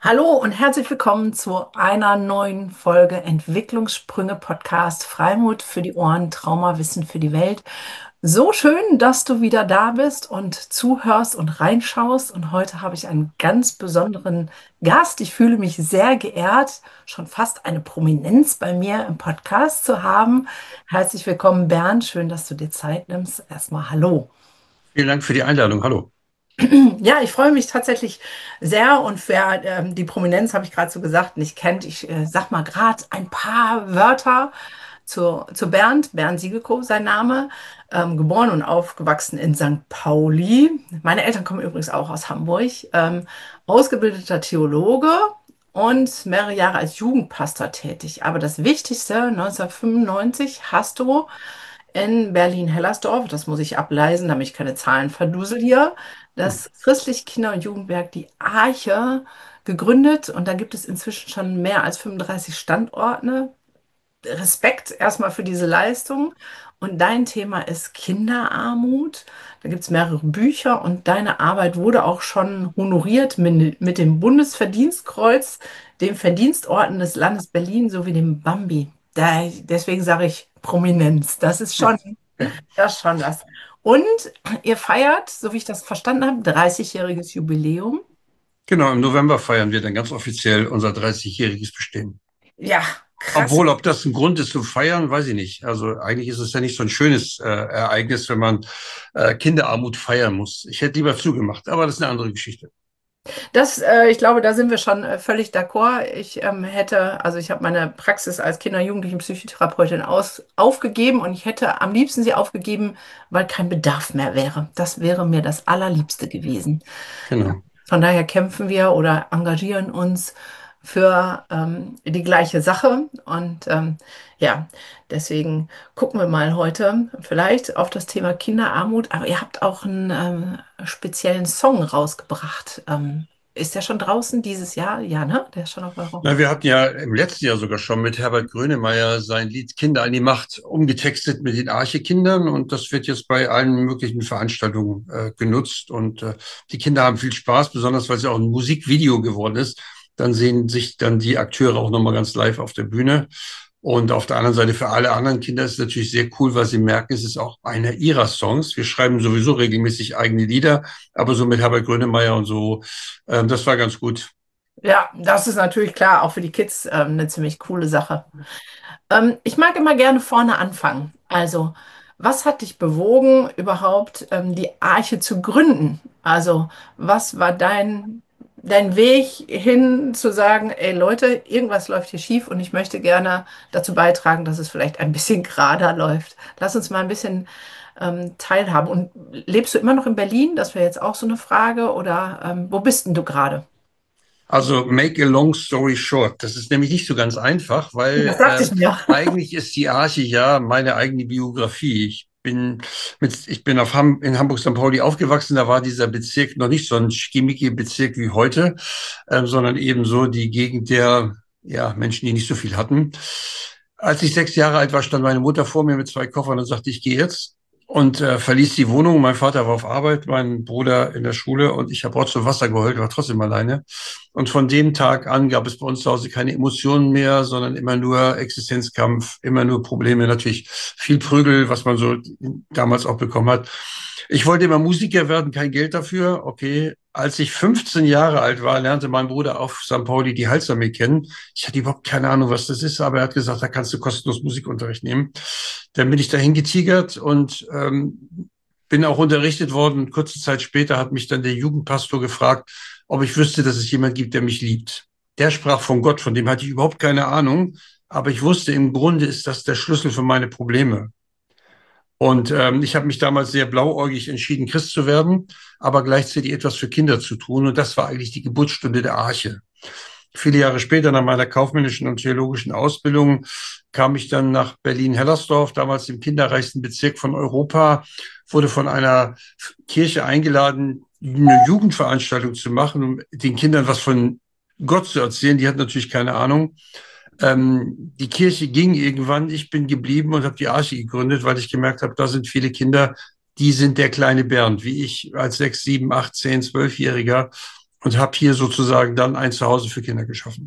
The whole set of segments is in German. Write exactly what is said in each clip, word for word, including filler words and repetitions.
Hallo und herzlich willkommen zu einer neuen Folge Entwicklungssprünge Podcast Freimut für die Ohren, Traumawissen für die Welt. So schön, dass du wieder da bist und zuhörst und reinschaust. Und heute habe ich einen ganz besonderen Gast. Ich fühle mich sehr geehrt, schon fast eine Prominenz bei mir im Podcast zu haben. Herzlich willkommen, Bernd. Schön, dass du dir Zeit nimmst. Erstmal hallo. Vielen Dank für die Einladung. Hallo. Ja, ich freue mich tatsächlich sehr und wer ähm, die Prominenz, habe ich gerade so gesagt, nicht kennt, ich äh, sag mal gerade ein paar Wörter zu, zu Bernd. Bernd Siegelko, sein Name, ähm, geboren und aufgewachsen in Sankt Pauli. Meine Eltern kommen übrigens auch aus Hamburg. Ähm, ausgebildeter Theologe und mehrere Jahre als Jugendpastor tätig. Aber das Wichtigste, neunzehnhundertfünfundneunzig hast du in Berlin-Hellersdorf, das muss ich ableisen, damit ich keine Zahlen verdusel hier, das christliche Kinder- und Jugendwerk Die Arche gegründet und da gibt es inzwischen schon mehr als fünfunddreißig Standorte. Respekt erstmal für diese Leistung. Und dein Thema ist Kinderarmut. Da gibt es mehrere Bücher und deine Arbeit wurde auch schon honoriert mit, mit dem Bundesverdienstkreuz, dem Verdienstorden des Landes Berlin sowie dem Bambi. Da, deswegen sage ich Prominenz. Das ist Ja, schon, ja. das ist schon was. Und ihr feiert, so wie ich das verstanden habe, dreißig-jähriges Jubiläum. Genau, im November feiern wir dann ganz offiziell unser dreißig-jähriges Bestehen. Ja, krass. Obwohl, ob das ein Grund ist zu feiern, weiß ich nicht. Also eigentlich ist es ja nicht so ein schönes äh, Ereignis, wenn man äh, Kinderarmut feiern muss. Ich hätte lieber zugemacht, aber das ist eine andere Geschichte. Das, äh, ich glaube, da sind wir schon äh, völlig d'accord. Ich ähm, hätte, also ich habe meine Praxis als Kinder- und Jugendlichen-Psychotherapeutin aus, aufgegeben und ich hätte am liebsten sie aufgegeben, weil kein Bedarf mehr wäre. Das wäre mir das Allerliebste gewesen. Genau. Von daher kämpfen wir oder engagieren uns für ähm, die gleiche Sache. Und ähm, ja, deswegen gucken wir mal heute vielleicht auf das Thema Kinderarmut. Aber ihr habt auch einen ähm, speziellen Song rausgebracht. Ähm, ist der schon draußen dieses Jahr? Ja, ne? Der ist schon auf euro. Na, wir hatten ja im letzten Jahr sogar schon mit Herbert Grönemeyer sein Lied Kinder an die Macht umgetextet mit den Arche-Kindern und das wird jetzt bei allen möglichen Veranstaltungen äh, genutzt und äh, die Kinder haben viel Spaß, besonders weil es ja auch ein Musikvideo geworden ist. Dann sehen sich dann die Akteure auch nochmal ganz live auf der Bühne. Und auf der anderen Seite für alle anderen Kinder ist es natürlich sehr cool, weil sie merken, es ist auch einer ihrer Songs. Wir schreiben sowieso regelmäßig eigene Lieder, aber so mit Herbert Grönemeyer und so, ähm, das war ganz gut. Ja, das ist natürlich klar, auch für die Kids ähm, eine ziemlich coole Sache. Ähm, ich mag immer gerne vorne anfangen. Also, was hat dich bewogen, überhaupt ähm, die Arche zu gründen? Also, was war dein, dein Weg hin zu sagen, ey Leute, irgendwas läuft hier schief und ich möchte gerne dazu beitragen, dass es vielleicht ein bisschen gerader läuft. Lass uns mal ein bisschen ähm, teilhaben. Und lebst du immer noch in Berlin? Das wäre jetzt auch so eine Frage. Oder ähm, wo bist denn du gerade? Also make a long story short. Das ist nämlich nicht so ganz einfach, Das weil dachte ich ähm, mir. eigentlich ist die Arche ja meine eigene Biografie. Ich bin mit, ich bin auf Ham, in Hamburg-Sankt Pauli aufgewachsen. Da war dieser Bezirk noch nicht so ein schickimicki-Bezirk wie heute, ähm, sondern eben so die Gegend der ja, Menschen, die nicht so viel hatten. Als ich sechs Jahre alt war, stand meine Mutter vor mir mit zwei Koffern und sagte, ich gehe jetzt. Und äh, verließ die Wohnung. Mein Vater war auf Arbeit, mein Bruder in der Schule und ich habe Rotz und Wasser geheult, war trotzdem alleine. Und von dem Tag an gab es bei uns zu Hause keine Emotionen mehr, sondern immer nur Existenzkampf, immer nur Probleme, natürlich viel Prügel, was man so damals auch bekommen hat. Ich wollte immer Musiker werden, kein Geld dafür. Okay. Als ich fünfzehn Jahre alt war, lernte mein Bruder auf Sankt Pauli die Halsarmee kennen. Ich hatte überhaupt keine Ahnung, was das ist, aber er hat gesagt, da kannst du kostenlos Musikunterricht nehmen. Dann bin ich dahin getigert und ähm, bin auch unterrichtet worden. Kurze Zeit später hat mich dann der Jugendpastor gefragt, ob ich wüsste, dass es jemand gibt, der mich liebt. Der sprach von Gott, von dem hatte ich überhaupt keine Ahnung, aber ich wusste, im Grunde ist das der Schlüssel für meine Probleme. Und ähm, ich habe mich damals sehr blauäugig entschieden, Christ zu werden, aber gleichzeitig etwas für Kinder zu tun. Und das war eigentlich die Geburtsstunde der Arche. Viele Jahre später, nach meiner kaufmännischen und theologischen Ausbildung, kam ich dann nach Berlin-Hellersdorf, damals im kinderreichsten Bezirk von Europa, wurde von einer Kirche eingeladen, eine Jugendveranstaltung zu machen, um den Kindern was von Gott zu erzählen. Die hatten natürlich keine Ahnung. Ähm, die Kirche ging irgendwann, ich bin geblieben und habe die Arche gegründet, weil ich gemerkt habe, da sind viele Kinder, die sind der kleine Bernd, wie ich als sechs, sieben, acht, zehn, zwölfjähriger. und habe hier sozusagen dann ein Zuhause für Kinder geschaffen.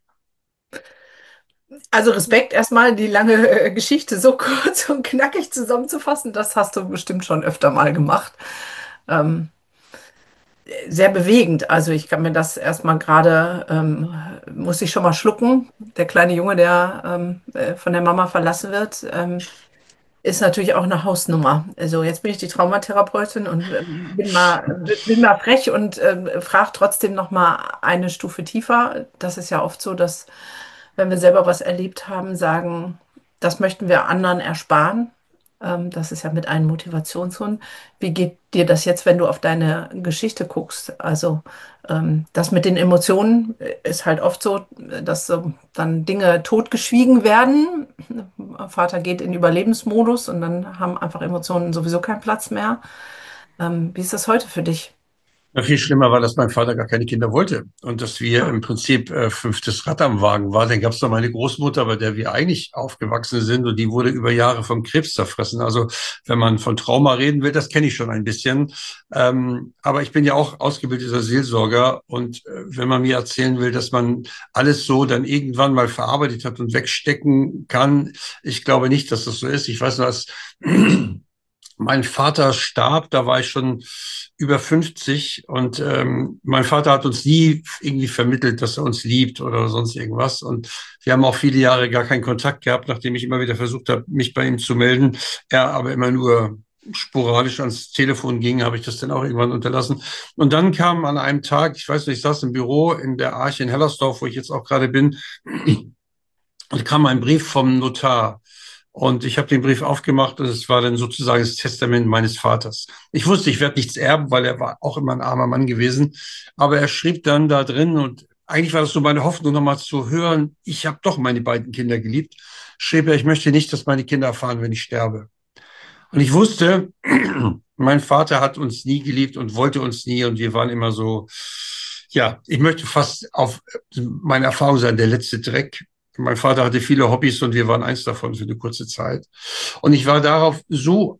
Also Respekt erstmal, die lange äh, Geschichte so kurz und knackig zusammenzufassen, das hast du bestimmt schon öfter mal gemacht. Ähm, Sehr bewegend. Also ich kann mir das erstmal gerade, ähm, muss ich schon mal schlucken. Der kleine Junge, der ähm, äh, von der Mama verlassen wird, ähm, ist natürlich auch eine Hausnummer. Also jetzt bin ich die Traumatherapeutin und ähm, bin mal, bin mal frech und ähm, frage trotzdem noch mal eine Stufe tiefer. Das ist ja oft so, dass wenn wir selber was erlebt haben, sagen, das möchten wir anderen ersparen. Ähm, das ist ja mit einem Motivationshund. Wie geht dir das jetzt, wenn du auf deine Geschichte guckst? Also ähm, das mit den Emotionen ist halt oft so, dass so dann Dinge totgeschwiegen werden. Vater geht in Überlebensmodus und dann haben einfach Emotionen sowieso keinen Platz mehr. Ähm, wie ist das heute für dich? Ja, viel schlimmer war, dass mein Vater gar keine Kinder wollte und dass wir Ah, im Prinzip äh, fünftes Rad am Wagen waren. Dann gab es noch meine Großmutter, bei der wir eigentlich aufgewachsen sind und die wurde über Jahre vom Krebs zerfressen. Also wenn man von Trauma reden will, das kenne ich schon ein bisschen. Ähm, aber ich bin ja auch ausgebildeter Seelsorger und äh, wenn man mir erzählen will, dass man alles so dann irgendwann mal verarbeitet hat und wegstecken kann, ich glaube nicht, dass das so ist. Ich weiß nur, als mein Vater starb, da war ich schon über fünfzig und ähm, mein Vater hat uns nie irgendwie vermittelt, dass er uns liebt oder sonst irgendwas. Und wir haben auch viele Jahre gar keinen Kontakt gehabt, nachdem ich immer wieder versucht habe, mich bei ihm zu melden. Er aber immer nur sporadisch ans Telefon ging, habe ich das dann auch irgendwann unterlassen. Und dann kam an einem Tag, ich weiß nicht, ich saß im Büro in der Arche in Hellersdorf, wo ich jetzt auch gerade bin, und kam ein Brief vom Notar. Und ich habe den Brief aufgemacht und es war dann sozusagen das Testament meines Vaters. Ich wusste, ich werde nichts erben, weil er war auch immer ein armer Mann gewesen. Aber er schrieb dann da drin und eigentlich war das so meine Hoffnung, nochmal zu hören, ich habe doch meine beiden Kinder geliebt. Schrieb er, ich möchte nicht, dass meine Kinder erfahren, wenn ich sterbe. Und ich wusste, mein Vater hat uns nie geliebt und wollte uns nie und wir waren immer so, ja, ich möchte fast auf meine Erfahrung sein, der letzte Dreck. Mein Vater hatte viele Hobbys und wir waren eins davon für eine kurze Zeit. Und ich war darauf so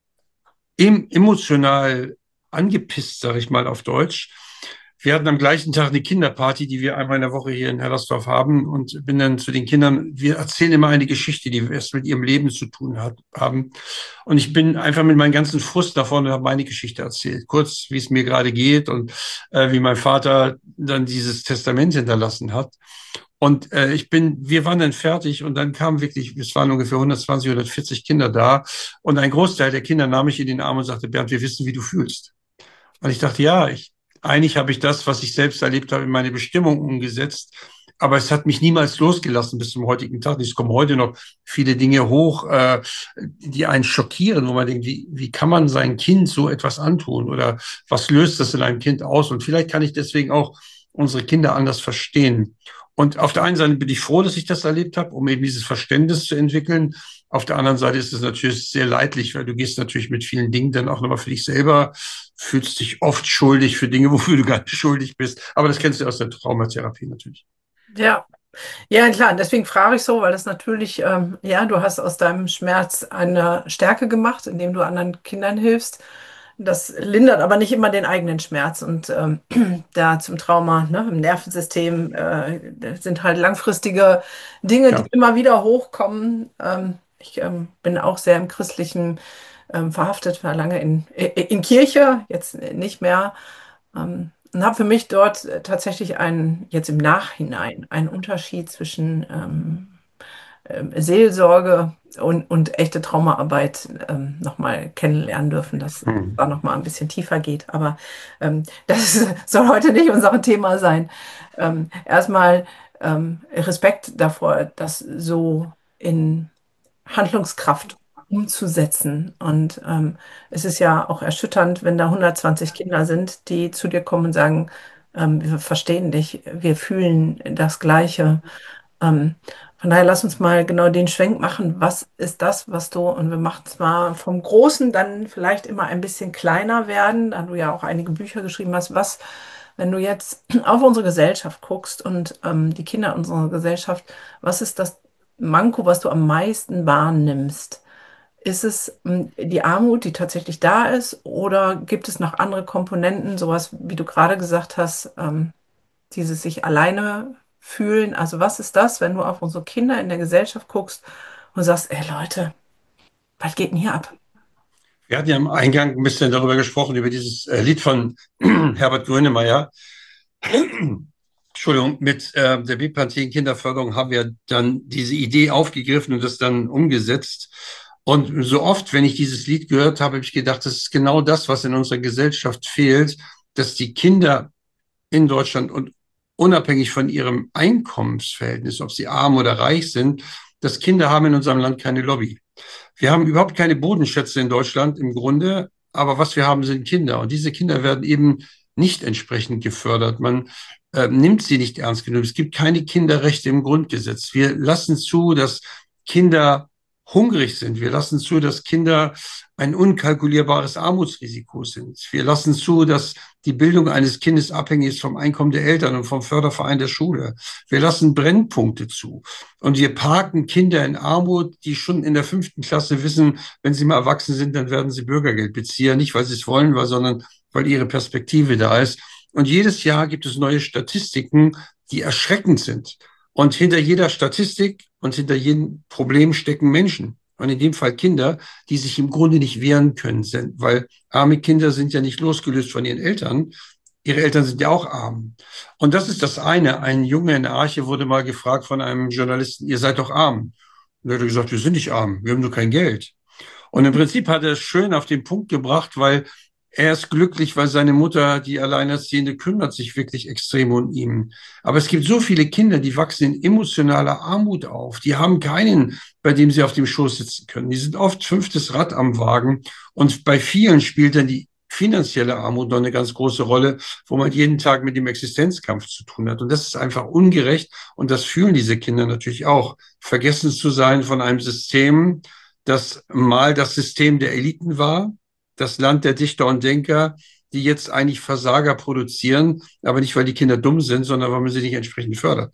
em emotional angepisst, sage ich mal auf Deutsch. Wir hatten am gleichen Tag eine Kinderparty, die wir einmal in der Woche hier in Hellersdorf haben und bin dann zu den Kindern, wir erzählen immer eine Geschichte, die es mit ihrem Leben zu tun hat, haben. Und ich bin einfach mit meinem ganzen Frust davon und habe meine Geschichte erzählt. Kurz, wie es mir gerade geht und äh, wie mein Vater dann dieses Testament hinterlassen hat. Und äh, ich bin, wir waren dann fertig und dann kamen wirklich, es waren ungefähr hundertzwanzig, hundertvierzig Kinder da und ein Großteil der Kinder nahm mich in den Arm und sagte, Bernd, wir wissen, wie du fühlst. Und ich dachte, ja, ich, eigentlich habe ich das, was ich selbst erlebt habe, in meine Bestimmung umgesetzt. Aber es hat mich niemals losgelassen bis zum heutigen Tag. Es kommen heute noch viele Dinge hoch, äh, die einen schockieren, wo man denkt, wie, wie kann man sein Kind so etwas antun? Oder was löst das in einem Kind aus? Und vielleicht kann ich deswegen auch unsere Kinder anders verstehen. Und auf der einen Seite bin ich froh, dass ich das erlebt habe, um eben dieses Verständnis zu entwickeln. Auf der anderen Seite ist es natürlich sehr leidlich, weil du gehst natürlich mit vielen Dingen dann auch nochmal für dich selber, fühlst dich oft schuldig für Dinge, wofür du gar nicht schuldig bist. Aber das kennst du aus der Traumatherapie natürlich. ja. Ja, klar, deswegen frage ich so, weil das natürlich, ähm, ja, du hast aus deinem Schmerz eine Stärke gemacht, indem du anderen Kindern hilfst. Das lindert aber nicht immer den eigenen Schmerz und ähm, da zum Trauma, ne, im Nervensystem äh, das sind halt langfristige Dinge, die Ja. immer wieder hochkommen. Ähm, ich ähm, bin auch sehr im Christlichen ähm, verhaftet, war lange in, in Kirche, jetzt nicht mehr. Ähm, und habe für mich dort äh, tatsächlich einen, jetzt im Nachhinein, einen Unterschied zwischen ähm, ähm, Seelsorge und, und echte Traumaarbeit ähm, nochmal kennenlernen dürfen, dass Hm. da nochmal ein bisschen tiefer geht. Aber ähm, das soll heute nicht unser Thema sein. Ähm, erstmal ähm, Respekt davor, das so in Handlungskraft umzusetzen. Und ähm, es ist ja auch erschütternd, wenn da hundertzwanzig Kinder sind, die zu dir kommen und sagen, ähm, wir verstehen dich, wir fühlen das Gleiche. Ähm, von daher lass uns mal genau den Schwenk machen. Was ist das, was du, und wir machen es mal vom Großen dann vielleicht immer ein bisschen kleiner werden, da du ja auch einige Bücher geschrieben hast. Was, wenn du jetzt auf unsere Gesellschaft guckst und ähm, die Kinder unserer Gesellschaft, was ist das Manko, was du am meisten wahrnimmst? Ist es m, die Armut, die tatsächlich da ist, oder gibt es noch andere Komponenten, sowas, wie du gerade gesagt hast, ähm, dieses sich alleine fühlen? Also was ist das, wenn du auf unsere Kinder in der Gesellschaft guckst und sagst, ey Leute, was geht denn hier ab? Wir hatten ja im Eingang ein bisschen darüber gesprochen, über dieses äh, Lied von Herbert Grönemeyer. Entschuldigung, mit äh, der bipartigen Kinderförderung haben wir dann diese Idee aufgegriffen und das dann umgesetzt. Und so oft, wenn ich dieses Lied gehört habe, habe ich gedacht, das ist genau das, was in unserer Gesellschaft fehlt, dass die Kinder in Deutschland und unabhängig von ihrem Einkommensverhältnis, ob sie arm oder reich sind, dass Kinder haben in unserem Land keine Lobby. Wir haben überhaupt keine Bodenschätze in Deutschland im Grunde, aber was wir haben, sind Kinder. Und diese Kinder werden eben nicht entsprechend gefördert. Man äh, nimmt sie nicht ernst genug. Es gibt keine Kinderrechte im Grundgesetz. Wir lassen zu, dass Kinder hungrig sind. Wir lassen zu, dass Kinder ein unkalkulierbares Armutsrisiko sind. Wir lassen zu, dass die Bildung eines Kindes abhängig ist vom Einkommen der Eltern und vom Förderverein der Schule. Wir lassen Brennpunkte zu. Und wir parken Kinder in Armut, die schon in der fünften Klasse wissen, wenn sie mal erwachsen sind, dann werden sie Bürgergeldbezieher. Nicht, weil sie es wollen, sondern weil ihre Perspektive da ist. Und jedes Jahr gibt es neue Statistiken, die erschreckend sind. Und hinter jeder Statistik und hinter jedem Problem stecken Menschen. Und in dem Fall Kinder, die sich im Grunde nicht wehren können, weil arme Kinder sind ja nicht losgelöst von ihren Eltern. Ihre Eltern sind ja auch arm. Und das ist das eine. Ein Junge in der Arche wurde mal gefragt von einem Journalisten, ihr seid doch arm. Und er hat gesagt, wir sind nicht arm, wir haben nur kein Geld. Und im Prinzip hat er es schön auf den Punkt gebracht, weil er ist glücklich, weil seine Mutter, die Alleinerziehende, kümmert sich wirklich extrem um ihn. Aber es gibt so viele Kinder, die wachsen in emotionaler Armut auf. Die haben keinen, bei dem sie auf dem Schoß sitzen können. Die sind oft fünftes Rad am Wagen. Und bei vielen spielt dann die finanzielle Armut noch eine ganz große Rolle, wo man jeden Tag mit dem Existenzkampf zu tun hat. Und das ist einfach ungerecht. Und das fühlen diese Kinder natürlich auch. Vergessen zu sein von einem System, das mal das System der Eliten war, das Land der Dichter und Denker, die jetzt eigentlich Versager produzieren, aber nicht, weil die Kinder dumm sind, sondern weil man sie nicht entsprechend fördert.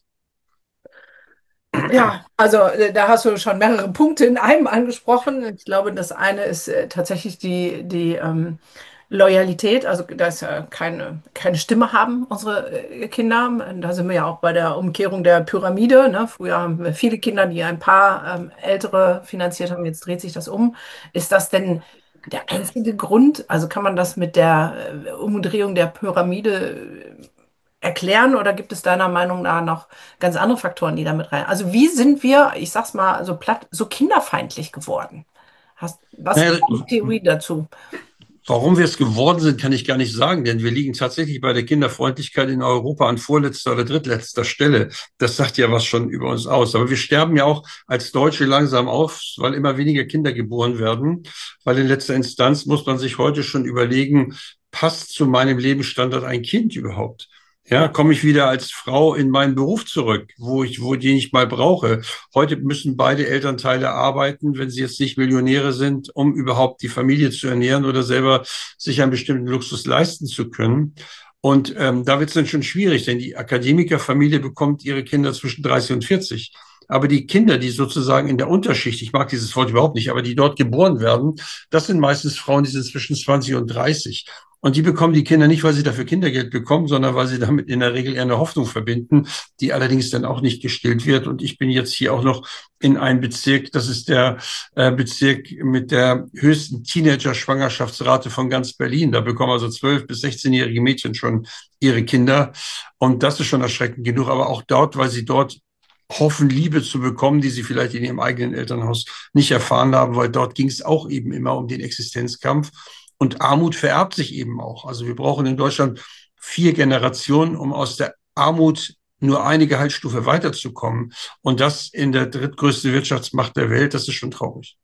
Ja, also äh, da hast du schon mehrere Punkte in einem angesprochen. Ich glaube, das eine ist äh, tatsächlich die, die ähm, Loyalität, also dass äh, keine, keine Stimme haben unsere äh, Kinder. Da sind wir ja auch bei der Umkehrung der Pyramide. Ne? Früher haben wir viele Kinder, die ein paar ähm, Ältere finanziert haben. Jetzt dreht sich das um. Ist das denn der einzige Grund? Also kann man das mit der äh, Umdrehung der Pyramide äh, erklären oder gibt es deiner Meinung nach noch ganz andere Faktoren, die damit rein? Also wie sind wir, ich sag's mal so platt, so kinderfeindlich geworden? Hast, was ist Naja, die Theorie dazu? warum wir es geworden sind, kann ich gar nicht sagen, denn wir liegen tatsächlich bei der Kinderfreundlichkeit in Europa an vorletzter oder drittletzter Stelle. Das sagt ja was schon über uns aus. Aber wir sterben ja auch als Deutsche langsam auf, weil immer weniger Kinder geboren werden. Weil in letzter Instanz muss man sich heute schon überlegen, passt zu meinem Lebensstandard ein Kind überhaupt? Ja, komme ich wieder als Frau in meinen Beruf zurück, wo ich, wo die ich mal brauche. Heute müssen beide Elternteile arbeiten, wenn sie jetzt nicht Millionäre sind, um überhaupt die Familie zu ernähren oder selber sich einen bestimmten Luxus leisten zu können. Und ähm, da wird es dann schon schwierig, denn die Akademikerfamilie bekommt ihre Kinder zwischen dreißig und vierzig. Aber die Kinder, die sozusagen in der Unterschicht, ich mag dieses Wort überhaupt nicht, aber die dort geboren werden, das sind meistens Frauen, die sind zwischen zwanzig und dreißig. Und die bekommen die Kinder nicht, weil sie dafür Kindergeld bekommen, sondern weil sie damit in der Regel eher eine Hoffnung verbinden, die allerdings dann auch nicht gestillt wird. Und ich bin jetzt hier auch noch in einem Bezirk, das ist der äh, Bezirk mit der höchsten Teenager-Schwangerschaftsrate von ganz Berlin. Da bekommen also zwölf- bis sechzehnjährige Mädchen schon ihre Kinder. Und das ist schon erschreckend genug. Aber auch dort, weil sie dort hoffen, Liebe zu bekommen, die sie vielleicht in ihrem eigenen Elternhaus nicht erfahren haben, weil dort ging es auch eben immer um den Existenzkampf. Und Armut vererbt sich eben auch. Also wir brauchen in Deutschland vier Generationen, um aus der Armut nur eine Gehaltsstufe weiterzukommen. Und das in der drittgrößten Wirtschaftsmacht der Welt, das ist schon traurig.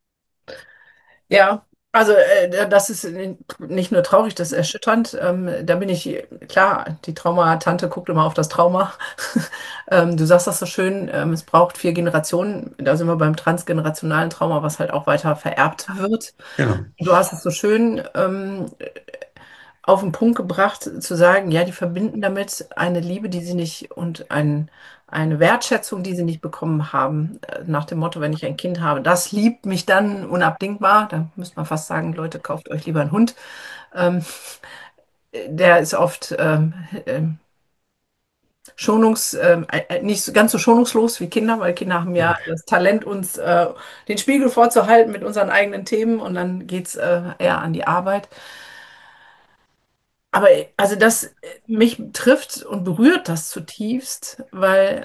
Ja, also äh, das ist nicht nur traurig, das ist erschütternd. Ähm, da bin ich, klar, die Traumatante guckt immer auf das Trauma. ähm, du sagst das so schön, ähm, es braucht vier Generationen. Da sind wir beim transgenerationalen Trauma, was halt auch weiter vererbt wird. Genau. Du hast es so schön ähm, auf den Punkt gebracht, zu sagen, ja, die verbinden damit eine Liebe, die sie nicht und ein, eine Wertschätzung, die sie nicht bekommen haben, äh, nach dem Motto, wenn ich ein Kind habe, das liebt mich dann unabdingbar. Da müsste man fast sagen, Leute, kauft euch lieber einen Hund. Ähm, Der ist oft ähm, ähm, schonungs, ähm, äh, nicht so, ganz so schonungslos wie Kinder, weil Kinder haben ja das Talent, uns äh, den Spiegel vorzuhalten mit unseren eigenen Themen und dann geht es äh, eher an die Arbeit. Aber äh, also das äh, mich trifft und berührt das zutiefst, weil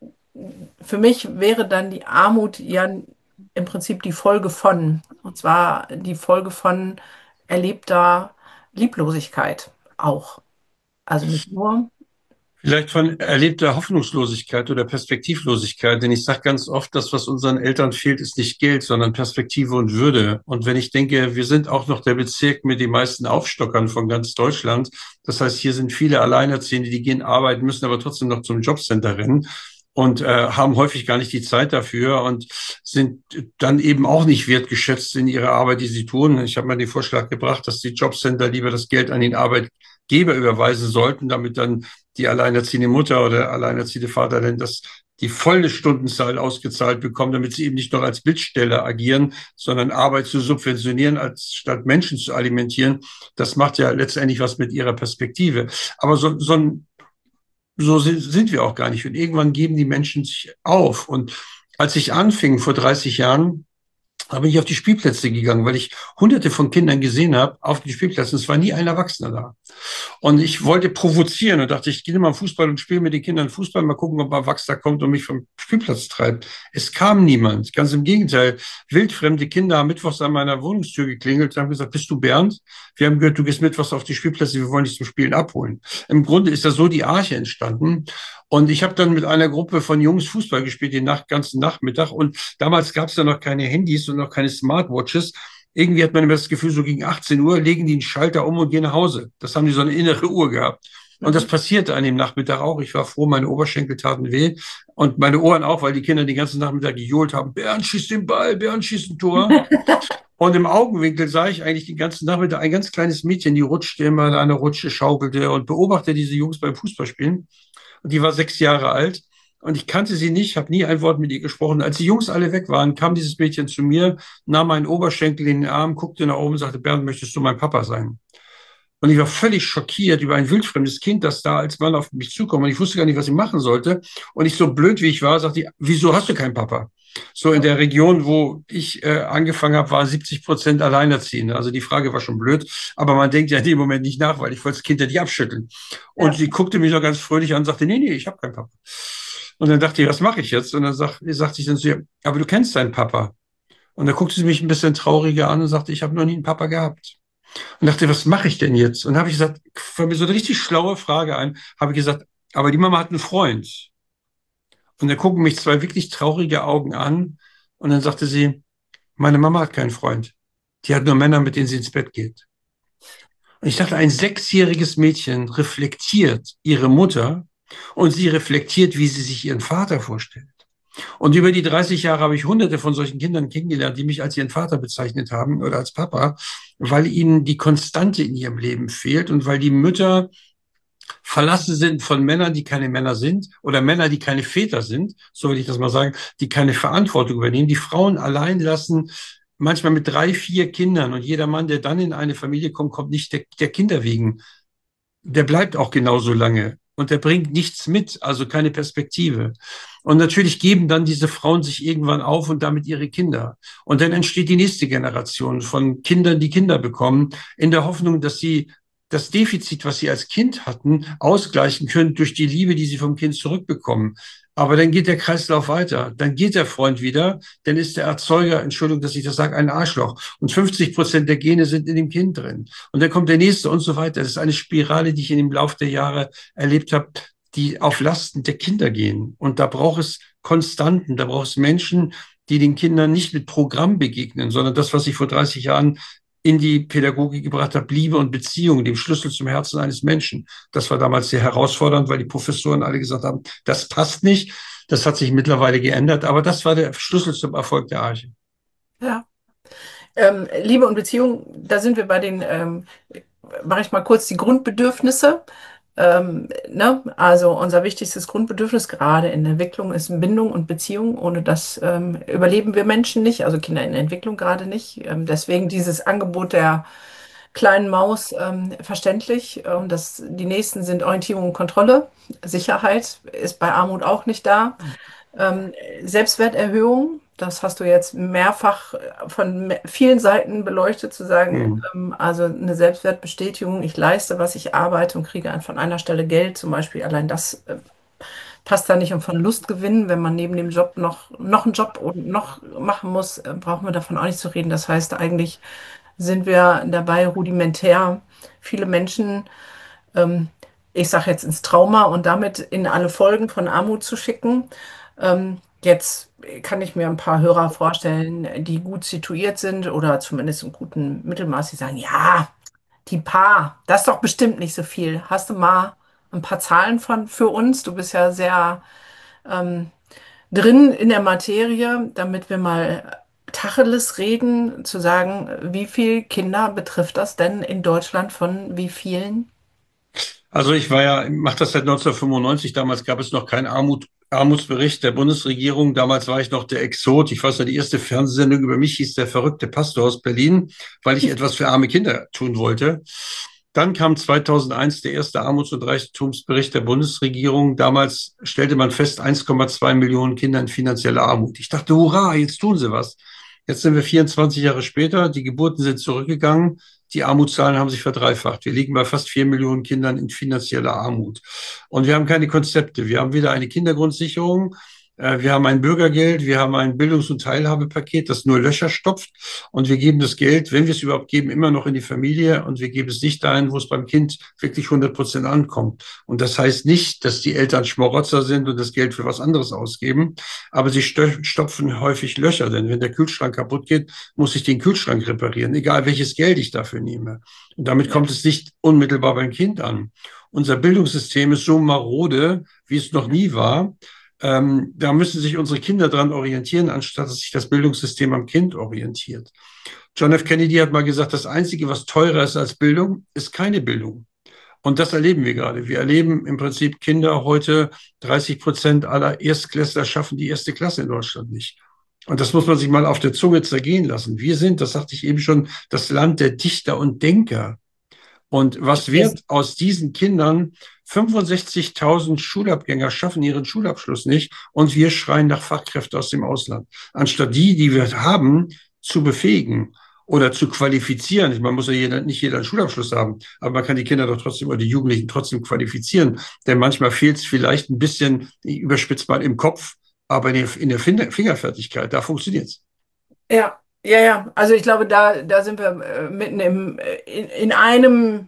für mich wäre dann die Armut ja im Prinzip die Folge von, und zwar die Folge von erlebter Lieblosigkeit auch. Also nicht nur. Vielleicht von erlebter Hoffnungslosigkeit oder Perspektivlosigkeit. Denn ich sage ganz oft, das, was unseren Eltern fehlt, ist nicht Geld, sondern Perspektive und Würde. Und wenn ich denke, wir sind auch noch der Bezirk mit den meisten Aufstockern von ganz Deutschland. Das heißt, hier sind viele Alleinerziehende, die gehen arbeiten, müssen aber trotzdem noch zum Jobcenter rennen und äh, haben häufig gar nicht die Zeit dafür und sind dann eben auch nicht wertgeschätzt in ihrer Arbeit, die sie tun. Ich habe mal den Vorschlag gebracht, dass die Jobcenter lieber das Geld an den Arbeitgeber überweisen sollten, damit dann die alleinerziehende Mutter oder alleinerziehende Vater denn das die volle Stundenzahl ausgezahlt bekommen, damit sie eben nicht noch als Bittsteller agieren, sondern Arbeit zu subventionieren, als statt Menschen zu alimentieren. Das macht ja letztendlich was mit ihrer Perspektive. Aber so, so ein so sind, sind wir auch gar nicht. Und irgendwann geben die Menschen sich auf. Und als ich anfing vor dreißig Jahren, da bin ich auf die Spielplätze gegangen, weil ich hunderte von Kindern gesehen habe auf den Spielplätzen. Es war nie ein Erwachsener da. Und ich wollte provozieren und dachte, ich gehe mal Fußball und spiele mit den Kindern Fußball, mal gucken, ob ein Erwachsener kommt und mich vom Spielplatz treibt. Es kam niemand. Ganz im Gegenteil. Wildfremde Kinder haben mittwochs an meiner Wohnungstür geklingelt und haben gesagt, bist du Bernd? Wir haben gehört, du gehst mittwochs auf die Spielplätze, wir wollen dich zum Spielen abholen. Im Grunde ist da so die Arche entstanden. Und ich habe dann mit einer Gruppe von Jungs Fußball gespielt, den Nacht, ganzen Nachmittag. Und damals gab es ja noch keine Handys und noch keine Smartwatches. Irgendwie hat man immer das Gefühl, so gegen achtzehn Uhr legen die einen Schalter um und gehen nach Hause. Das haben die so eine innere Uhr gehabt. Und das Mhm. passierte an dem Nachmittag auch. Ich war froh, meine Oberschenkel taten weh. Und meine Ohren auch, weil die Kinder den ganzen Nachmittag gejohlt haben. Bernd schießt den Ball, Bernd schießt ein Tor. Und im Augenwinkel sah ich eigentlich den ganzen Nachmittag ein ganz kleines Mädchen, die rutschte immer an einer Rutsche, schaukelte und beobachtete diese Jungs beim Fußballspielen. Und die war sechs Jahre alt. Und ich kannte sie nicht, habe nie ein Wort mit ihr gesprochen. Als die Jungs alle weg waren, kam dieses Mädchen zu mir, nahm meinen Oberschenkel in den Arm, guckte nach oben und sagte, Bernd, möchtest du mein Papa sein? Und ich war völlig schockiert über ein wildfremdes Kind, das da als Mann auf mich zukommt. Und ich wusste gar nicht, was ich machen sollte. Und ich, so blöd wie ich war, sagte ich, wieso hast du keinen Papa? So in der Region, wo ich äh, angefangen habe, war siebzig Prozent Alleinerziehende. Also die Frage war schon blöd, aber man denkt ja in dem Moment nicht nach, weil ich wollte das Kind ja nicht abschütteln. Und Ja. sie guckte mich noch ganz fröhlich an und sagte, nee, nee, ich habe keinen Papa. Und dann dachte ich, was mache ich jetzt? Und dann sag, sagte ich dann zu ihr, aber du kennst deinen Papa. Und dann guckte sie mich ein bisschen trauriger an und sagte, ich habe noch nie einen Papa gehabt. Und dachte, was mache ich denn jetzt? Und habe ich gesagt, fällt mir so eine richtig schlaue Frage ein, habe ich gesagt, aber die Mama hat einen Freund. Und da gucken mich zwei wirklich traurige Augen an. Und dann sagte sie, meine Mama hat keinen Freund. Die hat nur Männer, mit denen sie ins Bett geht. Und ich dachte, ein sechsjähriges Mädchen reflektiert ihre Mutter und sie reflektiert, wie sie sich ihren Vater vorstellt. Und über die dreißig Jahre habe ich hunderte von solchen Kindern kennengelernt, die mich als ihren Vater bezeichnet haben oder als Papa, weil ihnen die Konstante in ihrem Leben fehlt und weil die Mütter verlassen sind von Männern, die keine Männer sind oder Männer, die keine Väter sind, so will ich das mal sagen, die keine Verantwortung übernehmen, die Frauen allein lassen, manchmal mit drei, vier Kindern und jeder Mann, der dann in eine Familie kommt, kommt nicht der, der Kinder wegen. Der bleibt auch genauso lange und der bringt nichts mit, also keine Perspektive. Und natürlich geben dann diese Frauen sich irgendwann auf und damit ihre Kinder. Und dann entsteht die nächste Generation von Kindern, die Kinder bekommen, in der Hoffnung, dass sie das Defizit, was sie als Kind hatten, ausgleichen können durch die Liebe, die sie vom Kind zurückbekommen. Aber dann geht der Kreislauf weiter. Dann geht der Freund wieder, dann ist der Erzeuger, Entschuldigung, dass ich das sage, ein Arschloch. Und fünfzig Prozent der Gene sind in dem Kind drin. Und dann kommt der nächste und so weiter. Das ist eine Spirale, die ich in dem Lauf der Jahre erlebt habe, die auf Lasten der Kinder gehen. Und da braucht es Konstanten, da braucht es Menschen, die den Kindern nicht mit Programm begegnen, sondern das, was ich vor dreißig Jahren in die Pädagogik gebracht habe, Liebe und Beziehung, dem Schlüssel zum Herzen eines Menschen. Das war damals sehr herausfordernd, weil die Professoren alle gesagt haben, das passt nicht. Das hat sich mittlerweile geändert, aber das war der Schlüssel zum Erfolg der Arche. Ja. Ähm, Liebe und Beziehung, da sind wir bei den ähm, mache ich mal kurz die Grundbedürfnisse. Ähm, ne? Also unser wichtigstes Grundbedürfnis gerade in der Entwicklung ist Bindung und Beziehung. Ohne das ähm, überleben wir Menschen nicht, also Kinder in der Entwicklung gerade nicht. Ähm, deswegen dieses Angebot der kleinen Maus ähm, verständlich. Und das, die nächsten sind Orientierung und Kontrolle. Sicherheit ist bei Armut auch nicht da. Ähm, Selbstwerterhöhung, das hast du jetzt mehrfach von me- vielen Seiten beleuchtet, zu sagen, Mhm. ähm, also eine Selbstwertbestätigung, ich leiste, was ich arbeite und kriege an- von einer Stelle Geld, zum Beispiel, allein das äh, passt da nicht. Und von Lust gewinnen, wenn man neben dem Job noch, noch einen Job und noch machen muss, äh, brauchen wir davon auch nicht zu reden. Das heißt, eigentlich sind wir dabei rudimentär viele Menschen, ähm, ich sage jetzt ins Trauma und damit in alle Folgen von Armut zu schicken. Ähm, jetzt kann ich mir ein paar Hörer vorstellen, die gut situiert sind oder zumindest im guten Mittelmaß, die sagen, ja, die paar, das ist doch bestimmt nicht so viel. Hast du mal ein paar Zahlen von für uns? Du bist ja sehr ähm, drin in der Materie, damit wir mal Tacheles reden, zu sagen, wie viele Kinder betrifft das denn in Deutschland von wie vielen? Also ich war ja, mache das seit neunzehnhundertfünfundneunzig. Damals gab es noch keinen Armut, Armutsbericht der Bundesregierung. Damals war ich noch der Exot. Ich weiß noch, die erste Fernsehsendung über mich hieß Der verrückte Pastor aus Berlin, weil ich etwas für arme Kinder tun wollte. Dann kam zweitausendeins der erste Armuts- und Reichtumsbericht der Bundesregierung. Damals stellte man fest, eins Komma zwei Millionen Kinder in finanzieller Armut. Ich dachte, hurra, jetzt tun sie was. Jetzt sind wir vierundzwanzig Jahre später, die Geburten sind zurückgegangen, die Armutszahlen haben sich verdreifacht. Wir liegen bei fast vier Millionen Kindern in finanzieller Armut. Und wir haben keine Konzepte. Wir haben weder eine Kindergrundsicherung, äh, wir haben ein Bürgergeld, wir haben ein Bildungs- und Teilhabepaket, das nur Löcher stopft. Und wir geben das Geld, wenn wir es überhaupt geben, immer noch in die Familie. Und wir geben es nicht dahin, wo es beim Kind wirklich hundert Prozent ankommt. Und das heißt nicht, dass die Eltern Schmarotzer sind und das Geld für was anderes ausgeben. Aber sie stopfen häufig Löcher. Denn wenn der Kühlschrank kaputt geht, muss ich den Kühlschrank reparieren, egal welches Geld ich dafür nehme. Und damit Ja. kommt es nicht unmittelbar beim Kind an. Unser Bildungssystem ist so marode, wie es noch nie war. Ähm, da müssen sich unsere Kinder dran orientieren, anstatt dass sich das Bildungssystem am Kind orientiert. John F. Kennedy hat mal gesagt, das Einzige, was teurer ist als Bildung, ist keine Bildung. Und das erleben wir gerade. Wir erleben im Prinzip Kinder heute, dreißig Prozent aller Erstklässler schaffen die erste Klasse in Deutschland nicht. Und das muss man sich mal auf der Zunge zergehen lassen. Wir sind, das sagte ich eben schon, das Land der Dichter und Denker. Und was wird aus diesen Kindern? fünfundsechzigtausend Schulabgänger schaffen ihren Schulabschluss nicht und wir schreien nach Fachkräften aus dem Ausland. Anstatt die, die wir haben, zu befähigen oder zu qualifizieren. Man muss ja jeder, nicht jeder einen Schulabschluss haben, aber man kann die Kinder doch trotzdem oder die Jugendlichen trotzdem qualifizieren. Denn manchmal fehlt es vielleicht ein bisschen, überspitzt mal im Kopf, aber in der, in der Fingerfertigkeit, da funktioniert es. Ja, ja, ja. Also ich glaube, da, da sind wir äh, mitten im, äh, in, in einem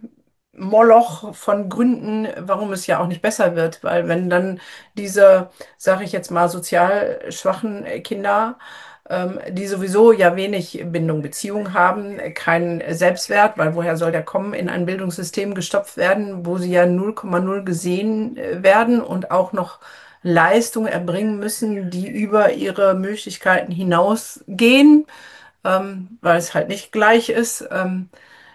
Moloch von Gründen, warum es ja auch nicht besser wird. Weil wenn dann diese, sage ich jetzt mal, sozial schwachen äh, Kinder, ähm, die sowieso ja wenig Bindung, Beziehung haben, äh, keinen Selbstwert, weil woher soll der kommen, in ein Bildungssystem gestopft werden, wo sie ja null Komma null gesehen äh, werden und auch noch Leistungen erbringen müssen, die über ihre Möglichkeiten hinausgehen, ähm, weil es halt nicht gleich ist. Ähm,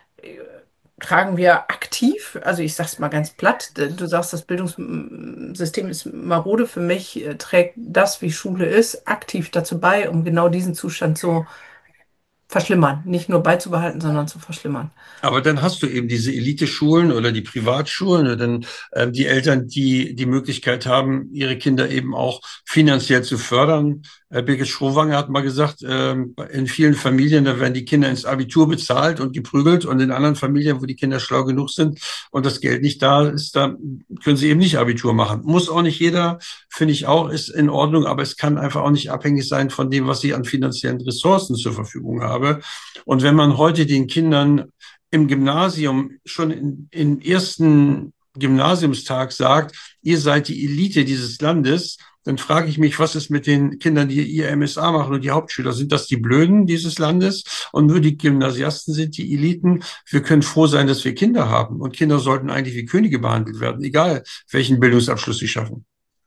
tragen wir aktiv, also ich sag's mal ganz platt, du sagst, das Bildungssystem ist marode, für mich äh, trägt das, wie Schule ist, aktiv dazu bei, um genau diesen Zustand zu verschlimmern. Nicht nur beizubehalten, sondern zu verschlimmern. Aber dann hast du eben diese Eliteschulen oder die Privatschulen oder dann ähm, die Eltern, die die Möglichkeit haben, ihre Kinder eben auch finanziell zu fördern. Äh, Birgit Schrowange hat mal gesagt, ähm, in vielen Familien, da werden die Kinder ins Abitur bezahlt und geprügelt und in anderen Familien, wo die Kinder schlau genug sind und das Geld nicht da ist, da können sie eben nicht Abitur machen. Muss auch nicht jeder, finde ich auch, ist in Ordnung, aber es kann einfach auch nicht abhängig sein von dem, was ich an finanziellen Ressourcen zur Verfügung habe. Und wenn man heute den Kindern im Gymnasium schon in, in ersten Gymnasiumstag sagt, ihr seid die Elite dieses Landes, dann frage ich mich, was ist mit den Kindern, die ihr M S A machen und die Hauptschüler? Sind das die Blöden dieses Landes? Und nur die Gymnasiasten sind die Eliten. Wir können froh sein, dass wir Kinder haben. Und Kinder sollten eigentlich wie Könige behandelt werden, egal welchen Bildungsabschluss sie schaffen.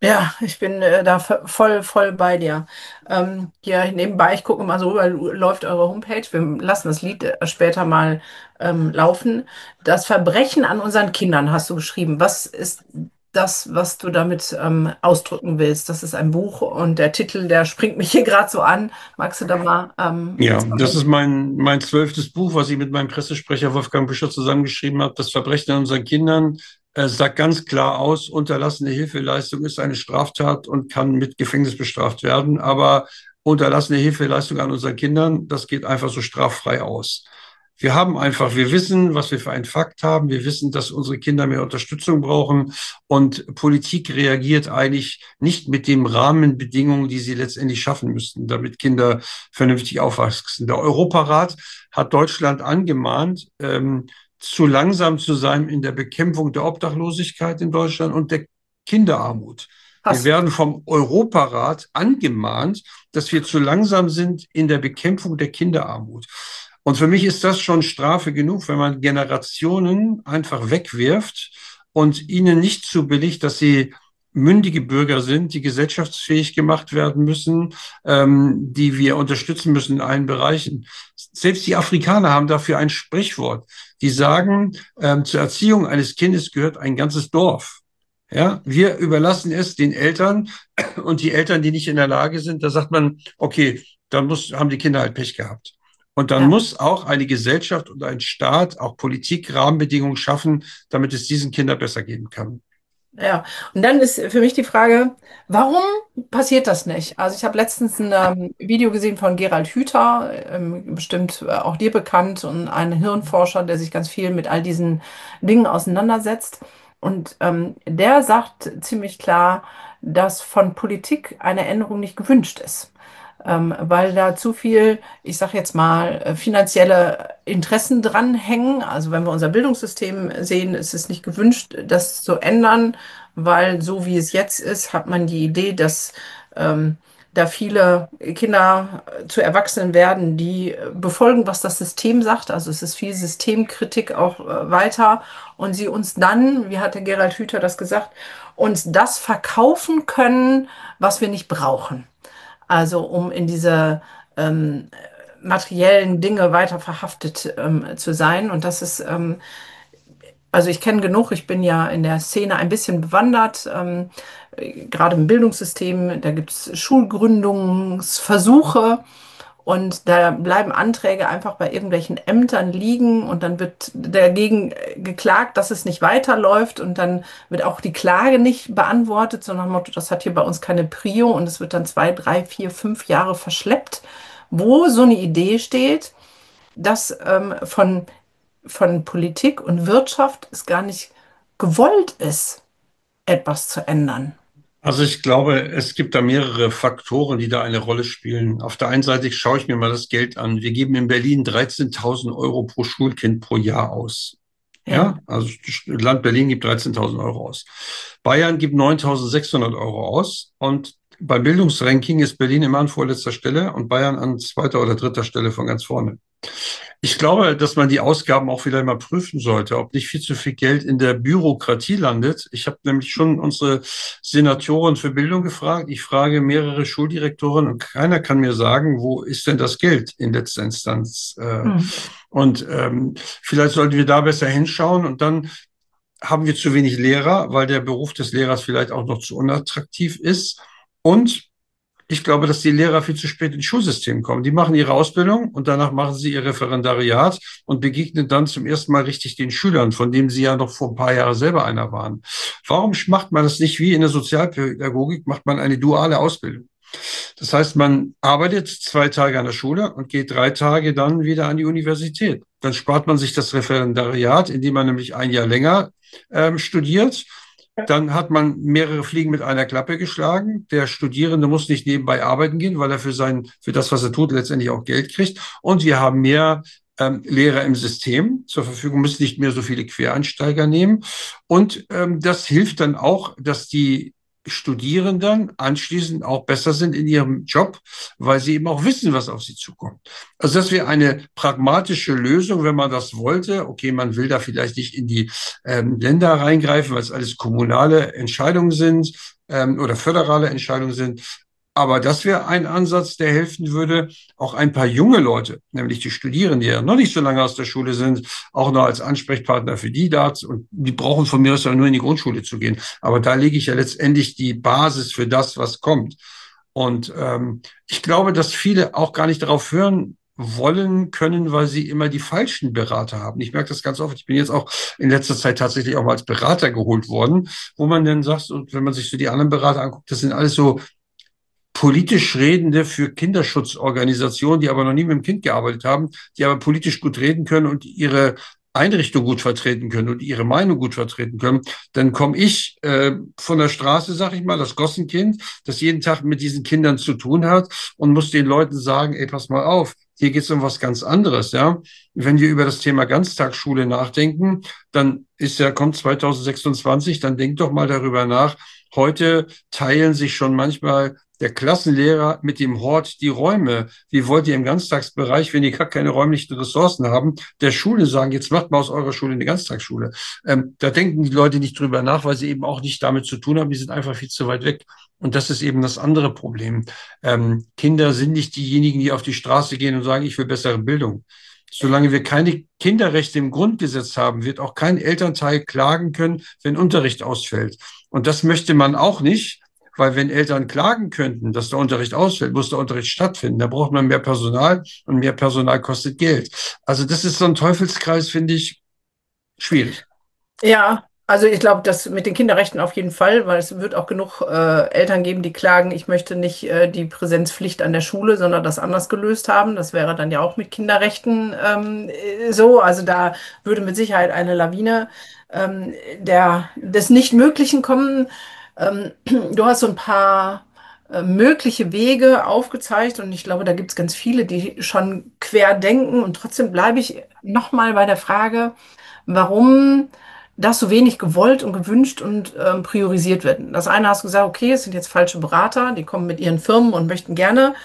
Ja, ich bin äh, da v- voll, voll bei dir. Ähm, hier nebenbei, ich gucke mal so rüber, läuft eure Homepage. Wir lassen das Lied äh, später mal ähm, laufen. Das Verbrechen an unseren Kindern hast du geschrieben. Was ist das, was du damit ähm, ausdrücken willst? Das ist ein Buch und der Titel, der springt mich hier gerade so an. Magst du da mal ähm, Ja, das erzählen? ist mein, mein zwölftes Buch, was ich mit meinem Pressesprecher Wolfgang Büscher zusammengeschrieben habe. Das Verbrechen an unseren Kindern äh, sagt ganz klar aus, unterlassene Hilfeleistung ist eine Straftat und kann mit Gefängnis bestraft werden. Aber unterlassene Hilfeleistung an unseren Kindern, das geht einfach so straffrei aus. Wir haben einfach, wir wissen, was wir für einen Fakt haben. Wir wissen, dass unsere Kinder mehr Unterstützung brauchen. Und Politik reagiert eigentlich nicht mit den Rahmenbedingungen, die sie letztendlich schaffen müssten, damit Kinder vernünftig aufwachsen. Der Europarat hat Deutschland angemahnt, ähm, zu langsam zu sein in der Bekämpfung der Obdachlosigkeit in Deutschland und der Kinderarmut. Wir Hast. werden vom Europarat angemahnt, dass wir zu langsam sind in der Bekämpfung der Kinderarmut. Und für mich ist das schon Strafe genug, wenn man Generationen einfach wegwirft und ihnen nicht zubilligt, dass sie mündige Bürger sind, die gesellschaftsfähig gemacht werden müssen, ähm, die wir unterstützen müssen in allen Bereichen. Selbst die Afrikaner haben dafür ein Sprichwort. Die sagen, ähm, zur Erziehung eines Kindes gehört ein ganzes Dorf. Ja, wir überlassen es den Eltern und die Eltern, die nicht in der Lage sind, da sagt man, okay, dann muss, haben die Kinder halt Pech gehabt. Und dann Ja. muss auch eine Gesellschaft und ein Staat, auch Politik, Rahmenbedingungen schaffen, damit es diesen Kindern besser gehen kann. Ja, und dann ist für mich die Frage, warum passiert das nicht? Also ich habe letztens ein ähm, Video gesehen von Gerald Hüther, ähm, bestimmt äh, auch dir bekannt, und ein Hirnforscher, der sich ganz viel mit all diesen Dingen auseinandersetzt. Und ähm, der sagt ziemlich klar, dass von Politik eine Änderung nicht gewünscht ist, ähm, weil da zu viel, ich sage jetzt mal, äh, finanzielle Interessen dranhängen. Also wenn wir unser Bildungssystem sehen, ist es nicht gewünscht, das zu ändern, weil so wie es jetzt ist, hat man die Idee, dass ähm, da viele Kinder äh, zu Erwachsenen werden, die äh, befolgen, was das System sagt. Also es ist viel Systemkritik auch äh, weiter, und sie uns dann, wie hat der Gerald Hüther das gesagt, uns das verkaufen können, was wir nicht brauchen. Also um in diese ähm, materiellen Dinge weiter verhaftet ähm, zu sein. Und das ist, ähm, also ich kenne genug, ich bin ja in der Szene ein bisschen bewandert, ähm, gerade im Bildungssystem, da gibt es Schulgründungsversuche. Und da bleiben Anträge einfach bei irgendwelchen Ämtern liegen, und dann wird dagegen geklagt, dass es nicht weiterläuft, und dann wird auch die Klage nicht beantwortet, sondern nach dem Motto, das hat hier bei uns keine Prio, und es wird dann zwei, drei, vier, fünf Jahre verschleppt, wo so eine Idee steht, dass ähm, von, von Politik und Wirtschaft es gar nicht gewollt ist, etwas zu ändern. Also ich glaube, es gibt da mehrere Faktoren, die da eine Rolle spielen. Auf der einen Seite schaue ich mir mal das Geld an. Wir geben in Berlin dreizehntausend Euro pro Schulkind pro Jahr aus. Ja. Ja, also das Land Berlin gibt dreizehntausend Euro aus. Bayern gibt neuntausendsechshundert Euro aus. Und beim Bildungsranking ist Berlin immer an vorletzter Stelle und Bayern an zweiter oder dritter Stelle von ganz vorne. Ich glaube, dass man die Ausgaben auch wieder mal prüfen sollte, ob nicht viel zu viel Geld in der Bürokratie landet. Ich habe nämlich schon unsere Senatoren für Bildung gefragt. Ich frage mehrere Schuldirektoren und keiner kann mir sagen, wo ist denn das Geld in letzter Instanz? Äh, Hm. Und ähm, vielleicht sollten wir da besser hinschauen. Und dann haben wir zu wenig Lehrer, weil der Beruf des Lehrers vielleicht auch noch zu unattraktiv ist. Und ich glaube, dass die Lehrer viel zu spät ins Schulsystem kommen. Die machen ihre Ausbildung und danach machen sie ihr Referendariat und begegnen dann zum ersten Mal richtig den Schülern, von denen sie ja noch vor ein paar Jahren selber einer waren. Warum macht man das nicht wie in der Sozialpädagogik, macht man eine duale Ausbildung? Das heißt, man arbeitet zwei Tage an der Schule und geht drei Tage dann wieder an die Universität. Dann spart man sich das Referendariat, indem man nämlich ein Jahr länger ähm, studiert. Dann hat man mehrere Fliegen mit einer Klappe geschlagen. Der Studierende muss nicht nebenbei arbeiten gehen, weil er für sein, für das, was er tut, letztendlich auch Geld kriegt. Und wir haben mehr ähm, Lehrer im System zur Verfügung, müssen nicht mehr so viele Quereinsteiger nehmen. Und ähm, das hilft dann auch, dass die Studierenden anschließend auch besser sind in ihrem Job, weil sie eben auch wissen, was auf sie zukommt. Also das wäre eine pragmatische Lösung, wenn man das wollte. Okay, man will da vielleicht nicht in die ähm, Länder reingreifen, weil es alles kommunale Entscheidungen sind ähm, oder föderale Entscheidungen sind. Aber das wäre ein Ansatz, der helfen würde, auch ein paar junge Leute, nämlich die Studierenden, die ja noch nicht so lange aus der Schule sind, auch noch als Ansprechpartner für die da. Und die brauchen von mir aus ja nur in die Grundschule zu gehen. Aber da lege ich ja letztendlich die Basis für das, was kommt. Und ähm, ich glaube, dass viele auch gar nicht darauf hören wollen können, weil sie immer die falschen Berater haben. Ich merke das ganz oft. Ich bin jetzt auch in letzter Zeit tatsächlich auch mal als Berater geholt worden, wo man dann sagt, und wenn man sich so die anderen Berater anguckt, das sind alles so politisch Redende für Kinderschutzorganisationen, die aber noch nie mit dem Kind gearbeitet haben, die aber politisch gut reden können und ihre Einrichtung gut vertreten können und ihre Meinung gut vertreten können, dann komme ich äh, von der Straße, sag ich mal, das Gossenkind, das jeden Tag mit diesen Kindern zu tun hat und muss den Leuten sagen, ey, pass mal auf, hier geht es um was ganz anderes, ja. Wenn wir über das Thema Ganztagsschule nachdenken, dann ist ja, kommt zwanzig sechsundzwanzig, dann denkt doch mal darüber nach. Heute teilen sich schon manchmal der Klassenlehrer mit dem Hort die Räume. Wie wollt ihr im Ganztagsbereich, wenn ihr gar keine räumlichen Ressourcen haben, der Schule sagen, jetzt macht mal aus eurer Schule eine Ganztagsschule. Ähm, da denken die Leute nicht drüber nach, weil sie eben auch nicht damit zu tun haben. Die sind einfach viel zu weit weg. Und das ist eben das andere Problem. Ähm, Kinder sind nicht diejenigen, die auf die Straße gehen und sagen, ich will bessere Bildung. Solange wir keine Kinderrechte im Grundgesetz haben, wird auch kein Elternteil klagen können, wenn Unterricht ausfällt. Und das möchte man auch nicht, weil wenn Eltern klagen könnten, dass der Unterricht ausfällt, muss der Unterricht stattfinden. Da braucht man mehr Personal und mehr Personal kostet Geld. Also das ist so ein Teufelskreis, finde ich, schwierig. Ja, also ich glaube, das mit den Kinderrechten auf jeden Fall, weil es wird auch genug äh, Eltern geben, die klagen, ich möchte nicht äh, die Präsenzpflicht an der Schule, sondern das anders gelöst haben. Das wäre dann ja auch mit Kinderrechten ähm, äh, so. Also da würde mit Sicherheit eine Lawine ähm, der, des Nichtmöglichen kommen. Ähm, du hast so ein paar äh, mögliche Wege aufgezeigt und ich glaube, da gibt es ganz viele, die schon quer denken und trotzdem bleibe ich nochmal bei der Frage, warum das so wenig gewollt und gewünscht und ähm, priorisiert wird. Das eine hast du gesagt, okay, es sind jetzt falsche Berater, die kommen mit ihren Firmen und möchten gerne.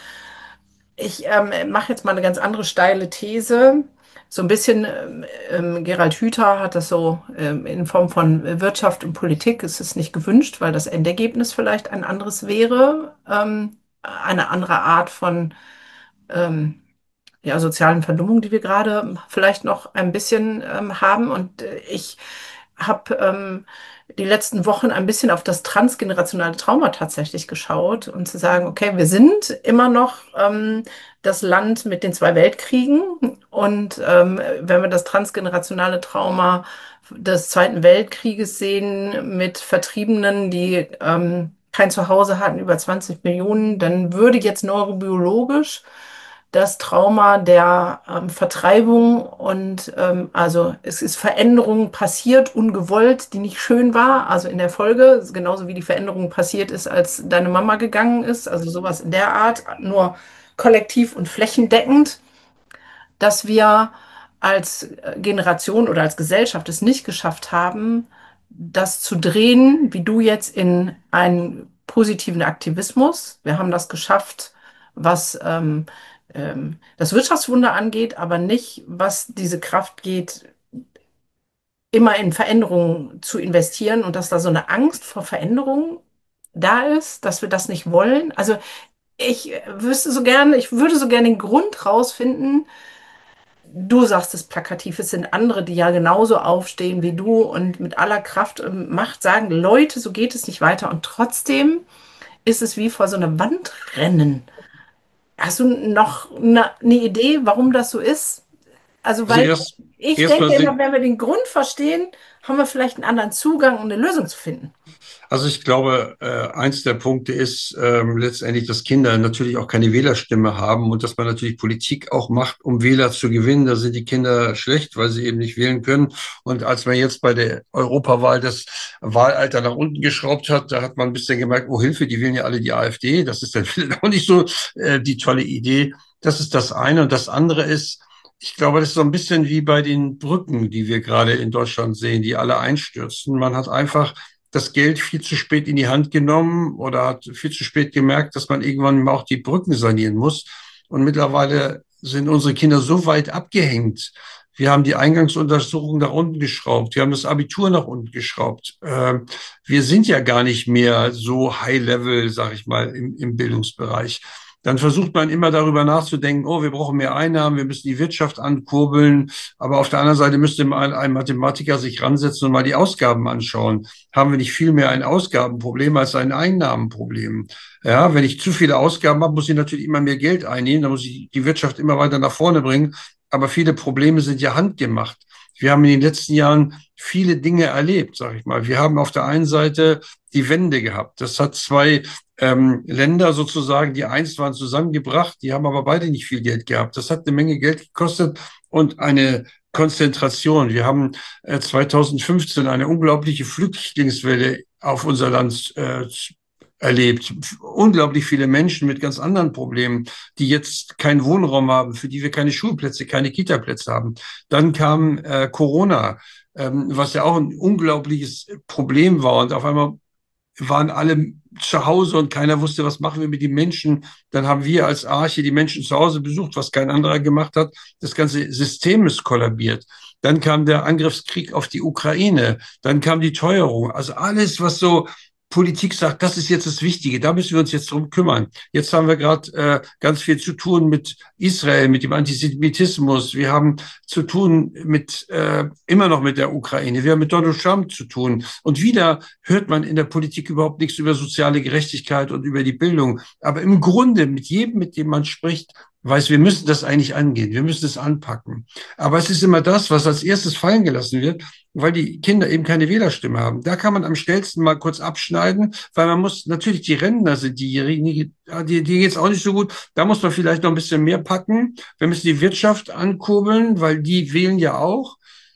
Ich ähm, mache jetzt mal eine ganz andere steile These. So ein bisschen, ähm, ähm, Gerald Hüther hat das so ähm, in Form von Wirtschaft und Politik, es ist nicht gewünscht, weil das Endergebnis vielleicht ein anderes wäre, ähm, eine andere Art von ähm, ja, sozialen Verdummung, die wir gerade vielleicht noch ein bisschen ähm, haben. Und äh, ich habe ähm, die letzten Wochen ein bisschen auf das transgenerationale Trauma tatsächlich geschaut und zu sagen, okay, wir sind immer noch ähm, das Land mit den zwei Weltkriegen. Und ähm, wenn wir das transgenerationale Trauma des Zweiten Weltkrieges sehen mit Vertriebenen, die ähm, kein Zuhause hatten, über zwanzig Millionen, dann würde jetzt neurobiologisch das Trauma der ähm, Vertreibung und ähm, also es ist Veränderung passiert, ungewollt, die nicht schön war, also in der Folge, genauso wie die Veränderung passiert ist, als deine Mama gegangen ist, also sowas in der Art, nur kollektiv und flächendeckend, dass wir als äh, Generation oder als Gesellschaft es nicht geschafft haben, das zu drehen, wie du jetzt in einen positiven Aktivismus. Wir haben das geschafft, was ähm, ähm, das Wirtschaftswunder angeht, aber nicht, was diese Kraft geht, immer in Veränderungen zu investieren und dass da so eine Angst vor Veränderung da ist, dass wir das nicht wollen. Also ich äh, wüsste so gerne, ich würde so gerne den Grund rausfinden. Du sagst es plakativ, es sind andere, die ja genauso aufstehen wie du und mit aller Kraft und Macht sagen, Leute, so geht es nicht weiter. Und trotzdem ist es wie vor so einer Wand rennen. Hast du noch eine, eine Idee, warum das so ist? Also, Also weil erst, ich erstmal denke immer, sind, wenn wir den Grund verstehen, haben wir vielleicht einen anderen Zugang, um eine Lösung zu finden. Also ich glaube, äh, eins der Punkte ist ähm, letztendlich, dass Kinder natürlich auch keine Wählerstimme haben und dass man natürlich Politik auch macht, um Wähler zu gewinnen. Da sind die Kinder schlecht, weil sie eben nicht wählen können. Und als man jetzt bei der Europawahl das Wahlalter nach unten geschraubt hat, da hat man ein bisschen gemerkt, oh Hilfe, die wählen ja alle die AfD. Das ist dann vielleicht auch nicht so äh, die tolle Idee. Das ist das eine. Und das andere ist, ich glaube, das ist so ein bisschen wie bei den Brücken, die wir gerade in Deutschland sehen, die alle einstürzen. Man hat einfach das Geld viel zu spät in die Hand genommen oder hat viel zu spät gemerkt, dass man irgendwann mal auch die Brücken sanieren muss. Und mittlerweile sind unsere Kinder so weit abgehängt. Wir haben die Eingangsuntersuchung nach unten geschraubt. Wir haben das Abitur nach unten geschraubt. Ähm, wir sind ja gar nicht mehr so high-level, sag ich mal, im, im Bildungsbereich. Dann versucht man immer darüber nachzudenken, oh, wir brauchen mehr Einnahmen, wir müssen die Wirtschaft ankurbeln. Aber auf der anderen Seite müsste mal ein Mathematiker sich ransetzen und mal die Ausgaben anschauen. Haben wir nicht viel mehr ein Ausgabenproblem als ein Einnahmenproblem? Ja, wenn ich zu viele Ausgaben habe, muss ich natürlich immer mehr Geld einnehmen. Dann muss ich die Wirtschaft immer weiter nach vorne bringen. Aber viele Probleme sind ja handgemacht. Wir haben in den letzten Jahren viele Dinge erlebt, sage ich mal. Wir haben auf der einen Seite die Wende gehabt. Das hat zwei ähm, Länder sozusagen, die einst waren, zusammengebracht. Die haben aber beide nicht viel Geld gehabt. Das hat eine Menge Geld gekostet und eine Konzentration. Wir haben äh, zwanzig fünfzehn eine unglaubliche Flüchtlingswelle auf unser Land äh, erlebt. Unglaublich viele Menschen mit ganz anderen Problemen, die jetzt keinen Wohnraum haben, für die wir keine Schulplätze, keine Kitaplätze haben. Dann kam äh, Corona, ähm, was ja auch ein unglaubliches Problem war. Und auf einmal waren alle zu Hause und keiner wusste, was machen wir mit den Menschen. Dann haben wir als Arche die Menschen zu Hause besucht, was kein anderer gemacht hat. Das ganze System ist kollabiert. Dann kam der Angriffskrieg auf die Ukraine. Dann kam die Teuerung. Also alles, was so Politik sagt, das ist jetzt das Wichtige, da müssen wir uns jetzt drum kümmern. Jetzt haben wir gerade äh, ganz viel zu tun mit Israel, mit dem Antisemitismus. Wir haben zu tun mit äh, immer noch mit der Ukraine. Wir haben mit Donald Trump zu tun. Und wieder hört man in der Politik überhaupt nichts über soziale Gerechtigkeit und über die Bildung. Aber im Grunde mit jedem, mit dem man spricht, weiß, wir müssen das eigentlich angehen. Wir müssen es anpacken. Aber es ist immer das, was als erstes fallen gelassen wird, weil die Kinder eben keine Wählerstimme haben. Da kann man am schnellsten mal kurz abschneiden, weil man muss natürlich die Rentner sind diejenigen, die, die geht's auch nicht so gut. Da muss man vielleicht noch ein bisschen mehr packen. Wir müssen die Wirtschaft ankurbeln, weil die wählen ja auch.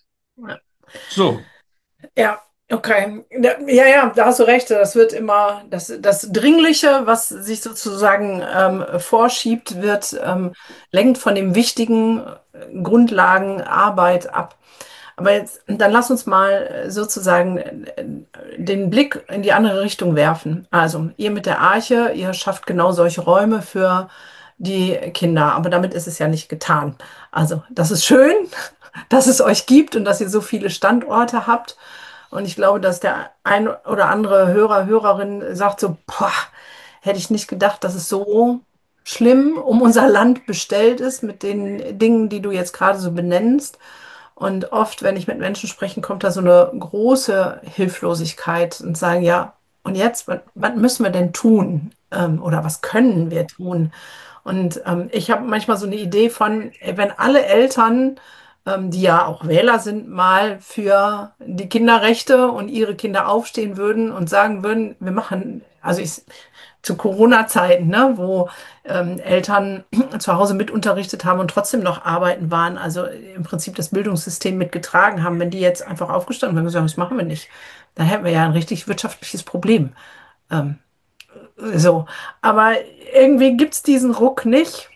So. Ja, okay. Ja, ja, da hast du recht. Das wird immer, das, das Dringliche, was sich sozusagen ähm, vorschiebt, wird ähm, lenkt von dem wichtigen äh, Grundlagenarbeit ab. Aber jetzt, dann lass uns mal sozusagen äh, den Blick in die andere Richtung werfen. Also, ihr mit der Arche, ihr schafft genau solche Räume für die Kinder, aber damit ist es ja nicht getan. Also, das ist schön, dass es euch gibt und dass ihr so viele Standorte habt. Und ich glaube, dass der ein oder andere Hörer, Hörerin sagt so, boah, hätte ich nicht gedacht, dass es so schlimm um unser Land bestellt ist mit den Dingen, die du jetzt gerade so benennst. Und oft, wenn ich mit Menschen spreche, kommt da so eine große Hilflosigkeit und sagen, ja, und jetzt, was, was müssen wir denn tun? Ähm, oder was können wir tun? Und ähm, ich habe manchmal so eine Idee von, ey, wenn alle Eltern, ähm, die ja auch Wähler sind, mal für die Kinderrechte und ihre Kinder aufstehen würden und sagen würden, wir machen, also ich, zu Corona-Zeiten, ne, wo ähm, Eltern zu Hause mitunterrichtet haben und trotzdem noch arbeiten waren, also im Prinzip das Bildungssystem mitgetragen haben, wenn die jetzt einfach aufgestanden wären und gesagt, das machen wir nicht, dann hätten wir ja ein richtig wirtschaftliches Problem. Ähm, so, aber irgendwie gibt es diesen Ruck nicht.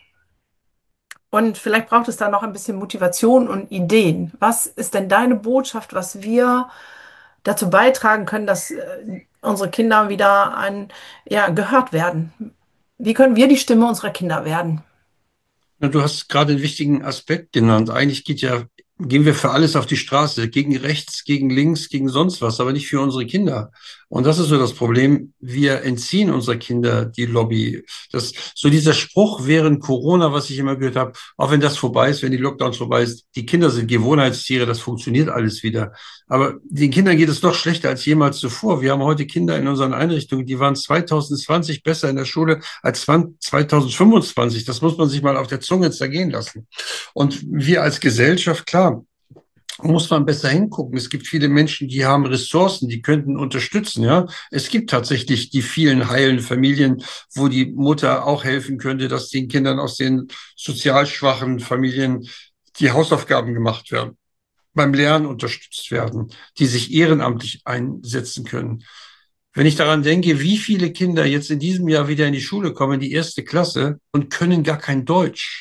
Und vielleicht braucht es da noch ein bisschen Motivation und Ideen. Was ist denn deine Botschaft, was wir dazu beitragen können, dass äh, unsere Kinder wieder ein, ja, gehört werden? Wie können wir die Stimme unserer Kinder werden? Na, du hast gerade einen wichtigen Aspekt genannt. Eigentlich geht ja, gehen wir für alles auf die Straße, gegen rechts, gegen links, gegen sonst was, aber nicht für unsere Kinder. Und das ist so das Problem. Wir entziehen unserer Kinder die Lobby. Das, so dieser Spruch während Corona, was ich immer gehört habe, auch wenn das vorbei ist, wenn die Lockdowns vorbei ist, die Kinder sind Gewohnheitstiere, das funktioniert alles wieder. Aber den Kindern geht es noch schlechter als jemals zuvor. Wir haben heute Kinder in unseren Einrichtungen, die waren zwanzig zwanzig besser in der Schule als zwanzig fünfundzwanzig. Das muss man sich mal auf der Zunge zergehen lassen. Und wir als Gesellschaft, klar, muss man besser hingucken. Es gibt viele Menschen, die haben Ressourcen, die könnten unterstützen, ja. Es gibt tatsächlich die vielen heilen Familien, wo die Mutter auch helfen könnte, dass den Kindern aus den sozial schwachen Familien die Hausaufgaben gemacht werden, beim Lernen unterstützt werden, die sich ehrenamtlich einsetzen können. Wenn ich daran denke, wie viele Kinder jetzt in diesem Jahr wieder in die Schule kommen, in die erste Klasse und können gar kein Deutsch.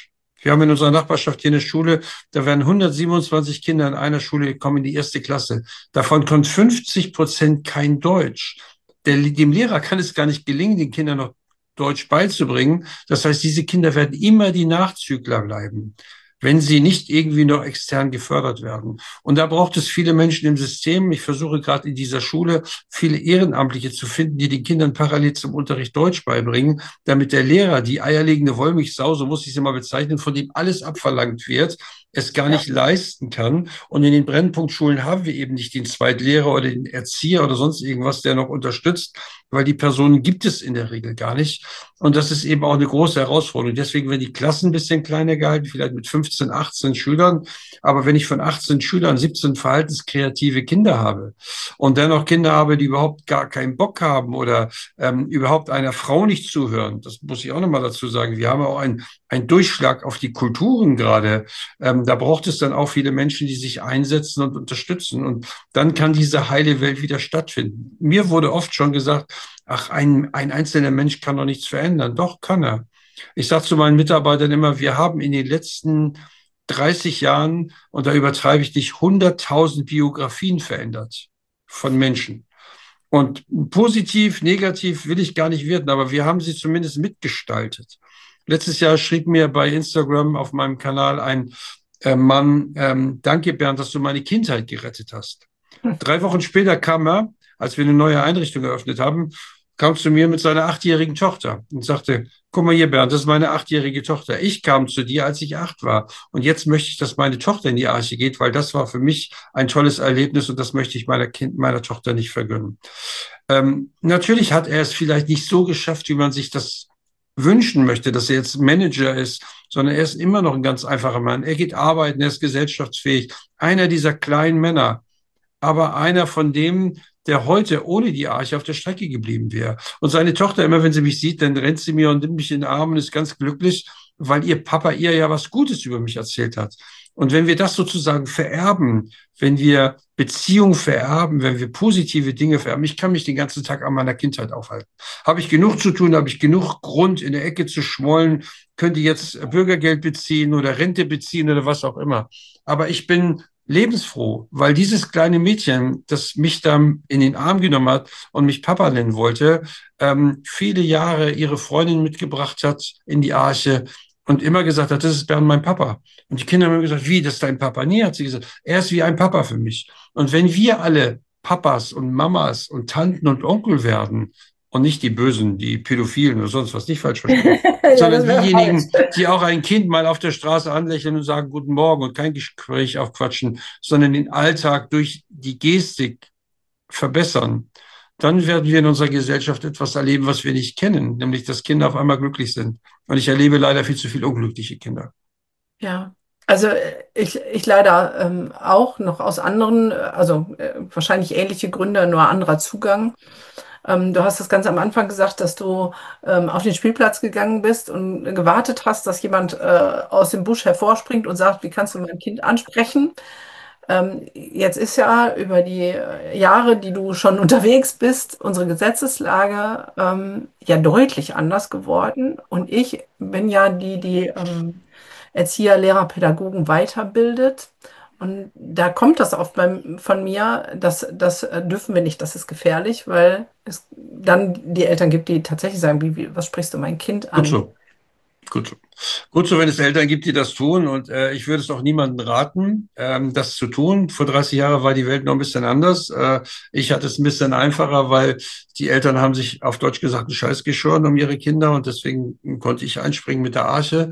Wir haben in unserer Nachbarschaft hier eine Schule, da werden hundertsiebenundzwanzig Kinder in einer Schule kommen in die erste Klasse. Davon können fünfzig Prozent kein Deutsch. Der, dem Lehrer kann es gar nicht gelingen, den Kindern noch Deutsch beizubringen. Das heißt, diese Kinder werden immer die Nachzügler bleiben, wenn sie nicht irgendwie noch extern gefördert werden. Und da braucht es viele Menschen im System. Ich versuche gerade in dieser Schule viele Ehrenamtliche zu finden, die den Kindern parallel zum Unterricht Deutsch beibringen, damit der Lehrer, die eierlegende Wollmilchsau, so muss ich sie mal bezeichnen, von dem alles abverlangt wird, es gar Ja. nicht leisten kann. Und in den Brennpunktschulen haben wir eben nicht den Zweitlehrer oder den Erzieher oder sonst irgendwas, der noch unterstützt, weil die Personen gibt es in der Regel gar nicht. Und das ist eben auch eine große Herausforderung. Deswegen werden die Klassen ein bisschen kleiner gehalten, vielleicht mit fünfzehn, achtzehn Schülern. Aber wenn ich von achtzehn Schülern siebzehn verhaltenskreative Kinder habe und dann noch Kinder habe, die überhaupt gar keinen Bock haben oder ähm, überhaupt einer Frau nicht zuhören, das muss ich auch nochmal dazu sagen. Wir haben auch einen, einen Durchschlag auf die Kulturen gerade. Ähm, da braucht es dann auch viele Menschen, die sich einsetzen und unterstützen. Und dann kann diese heile Welt wieder stattfinden. Mir wurde oft schon gesagt, ach, ein, ein einzelner Mensch kann doch nichts verändern. Doch, kann er. Ich sage zu meinen Mitarbeitern immer, wir haben in den letzten dreißig Jahren, und da übertreibe ich nicht, hunderttausend Biografien verändert von Menschen. Und positiv, negativ will ich gar nicht werden, aber wir haben sie zumindest mitgestaltet. Letztes Jahr schrieb mir bei Instagram auf meinem Kanal ein äh, Mann, ähm, danke Bernd, dass du meine Kindheit gerettet hast. Drei Wochen später kam er, als wir eine neue Einrichtung eröffnet haben, kam zu mir mit seiner achtjährigen Tochter und sagte, guck mal hier, Bernd, das ist meine achtjährige Tochter. Ich kam zu dir, als ich acht war. Und jetzt möchte ich, dass meine Tochter in die Arche geht, weil das war für mich ein tolles Erlebnis und das möchte ich meiner Kind, meiner Tochter nicht vergönnen. Ähm, natürlich hat er es vielleicht nicht so geschafft, wie man sich das wünschen möchte, dass er jetzt Manager ist, sondern er ist immer noch ein ganz einfacher Mann. Er geht arbeiten, er ist gesellschaftsfähig. Einer dieser kleinen Männer, aber einer von dem, der heute ohne die Arche auf der Strecke geblieben wäre. Und seine Tochter, immer wenn sie mich sieht, dann rennt sie mir und nimmt mich in den Arm und ist ganz glücklich, weil ihr Papa ihr ja was Gutes über mich erzählt hat. Und wenn wir das sozusagen vererben, wenn wir Beziehung vererben, wenn wir positive Dinge vererben, ich kann mich den ganzen Tag an meiner Kindheit aufhalten. Habe ich genug zu tun, habe ich genug Grund, in der Ecke zu schmollen, könnte jetzt Bürgergeld beziehen oder Rente beziehen oder was auch immer. Aber ich bin lebensfroh, weil dieses kleine Mädchen, das mich dann in den Arm genommen hat und mich Papa nennen wollte, ähm, viele Jahre ihre Freundin mitgebracht hat in die Arche und immer gesagt hat, das ist Bernd, mein Papa. Und die Kinder haben gesagt, wie, das ist dein Papa? Nee, hat sie gesagt, er ist wie ein Papa für mich. Und wenn wir alle Papas und Mamas und Tanten und Onkel werden, und nicht die Bösen, die Pädophilen oder sonst was, nicht falsch verstehen, Ja, sondern das wäre falsch. diejenigen, die auch ein Kind mal auf der Straße anlächeln und sagen Guten Morgen und kein Gespräch aufquatschen, sondern den Alltag durch die Gestik verbessern, dann werden wir in unserer Gesellschaft etwas erleben, was wir nicht kennen, nämlich dass Kinder auf einmal glücklich sind. Und ich erlebe leider viel zu viele unglückliche Kinder. Ja, also äh, ich, ich leider ähm, auch noch aus anderen, äh, also äh, wahrscheinlich ähnliche Gründe, nur anderer Zugang. Ähm, du hast das ganz am Anfang gesagt, dass du ähm, auf den Spielplatz gegangen bist und gewartet hast, dass jemand äh, aus dem Busch hervorspringt und sagt, wie kannst du mein Kind ansprechen? Ähm, jetzt ist ja über die äh, Jahre, die du schon unterwegs bist, unsere Gesetzeslage ähm, ja deutlich anders geworden. Und ich bin ja die, die ähm, Erzieher, Lehrer, Pädagogen weiterbildet. Und da kommt das oft beim, von mir, dass das äh, dürfen wir nicht, das ist gefährlich, weil es dann die Eltern gibt, die tatsächlich sagen, wie, wie, was sprichst du mein Kind Gut an? so. Gut so. Gut so, wenn es Eltern gibt, die das tun. Und äh, ich würde es auch niemandem raten, ähm, das zu tun. Vor dreißig Jahren war die Welt noch ein bisschen anders. Äh, ich hatte es ein bisschen einfacher, weil die Eltern haben sich auf Deutsch gesagt einen Scheiß geschoren um ihre Kinder und deswegen konnte ich einspringen mit der Arche.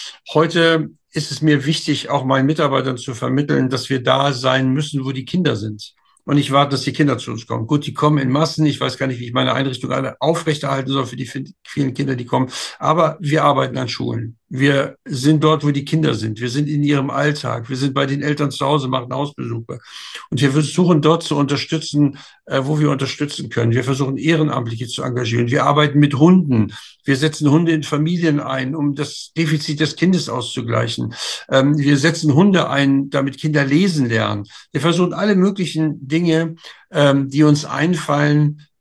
Heute ist es mir wichtig, auch meinen Mitarbeitern zu vermitteln, dass wir da sein müssen, wo die Kinder sind. Und nicht warten, dass die Kinder zu uns kommen. Gut, die kommen in Massen. Ich weiß gar nicht, wie ich meine Einrichtung alle aufrechterhalten soll für die vielen Kinder, die kommen. Aber wir arbeiten an Schulen. Wir sind dort, wo die Kinder sind. Wir sind in ihrem Alltag. Wir sind bei den Eltern zu Hause, machen Hausbesuche. Und wir versuchen dort zu unterstützen, äh, wo wir unterstützen können. Wir versuchen Ehrenamtliche zu engagieren. Wir arbeiten mit Hunden. Wir setzen Hunde in Familien ein, um das Defizit des Kindes auszugleichen. Ähm, wir setzen Hunde ein, damit Kinder lesen lernen. Wir versuchen alle möglichen Dinge, ähm, die uns einfallen,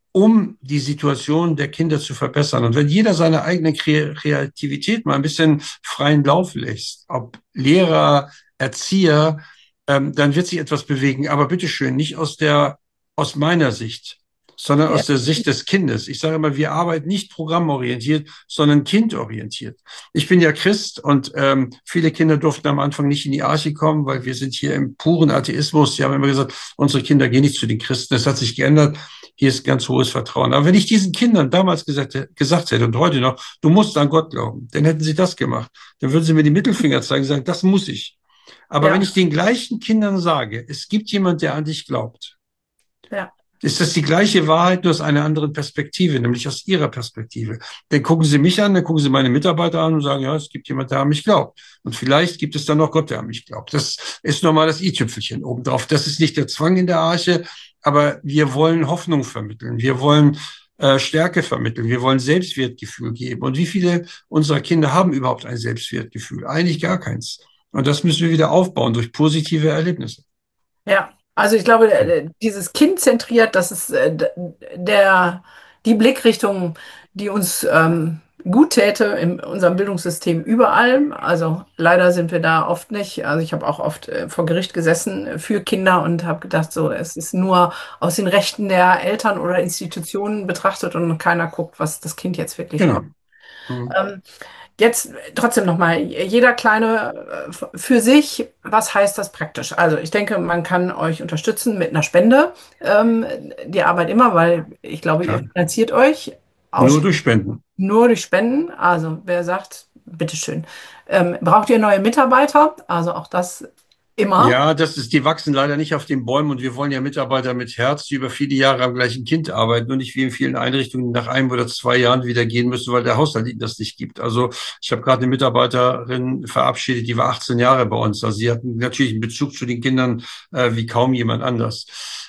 um die Situation der Kinder zu verbessern. Und wenn jeder seine eigene Kreativität mal ein bisschen freien Lauf lässt, ob Lehrer, Erzieher, ähm, dann wird sich etwas bewegen. Aber bitteschön, nicht aus der, aus meiner Sicht, sondern Ja, aus der Sicht des Kindes. Ich sage immer, wir arbeiten nicht programmorientiert, sondern kindorientiert. Ich bin ja Christ und ähm, viele Kinder durften am Anfang nicht in die Arche kommen, weil wir sind hier im puren Atheismus. Sie haben immer gesagt, unsere Kinder gehen nicht zu den Christen. Das hat sich geändert. Hier ist ganz hohes Vertrauen. Aber wenn ich diesen Kindern damals gesagt, gesagt hätte und heute noch, du musst an Gott glauben, dann hätten sie das gemacht. Dann würden sie mir die Mittelfinger zeigen und sagen, das muss ich. Aber wenn ja, ich den gleichen Kindern sage, es gibt jemand, der an dich glaubt, ja, ist das die gleiche Wahrheit, nur aus einer anderen Perspektive, nämlich aus ihrer Perspektive. Dann gucken sie mich an, dann gucken sie meine Mitarbeiter an und sagen, ja, es gibt jemand, der an mich glaubt. Und vielleicht gibt es dann noch Gott, der an mich glaubt. Das ist nochmal das i-Tüpfelchen obendrauf. Das ist nicht der Zwang in der Arche, aber wir wollen Hoffnung vermitteln. Wir wollen äh, Stärke vermitteln. Wir wollen Selbstwertgefühl geben. Und wie viele unserer Kinder haben überhaupt ein Selbstwertgefühl? Eigentlich gar keins. Und das müssen wir wieder aufbauen durch positive Erlebnisse. ja. Also ich glaube, äh, dieses Kind zentriert, das ist äh, d- der, die Blickrichtung, die uns ähm, gut täte in unserem Bildungssystem überall. Also leider sind wir da oft nicht. Also ich habe auch oft äh, vor Gericht gesessen für Kinder und habe gedacht, so, es ist nur aus den Rechten der Eltern oder Institutionen betrachtet und keiner guckt, was das Kind jetzt wirklich braucht. Genau. Hm. Ähm, Jetzt trotzdem nochmal, jeder kleine äh, für sich, was heißt das praktisch? Also ich denke, man kann euch unterstützen mit einer Spende, ähm, die Arbeit immer, weil ich glaube, ihr Ja. finanziert euch Nur aus, durch Spenden. nur durch Spenden. Also wer sagt, bitteschön. Ähm, braucht ihr neue Mitarbeiter? Also auch das immer. Ja, das ist, die wachsen leider nicht auf den Bäumen und wir wollen ja Mitarbeiter mit Herz, die über viele Jahre am gleichen Kind arbeiten und nicht wie in vielen Einrichtungen nach einem oder zwei Jahren wieder gehen müssen, weil der Haushalt ihnen das nicht gibt. Also ich habe gerade eine Mitarbeiterin verabschiedet, die war achtzehn Jahre bei uns. Also sie hatten natürlich einen Bezug zu den Kindern äh, wie kaum jemand anders.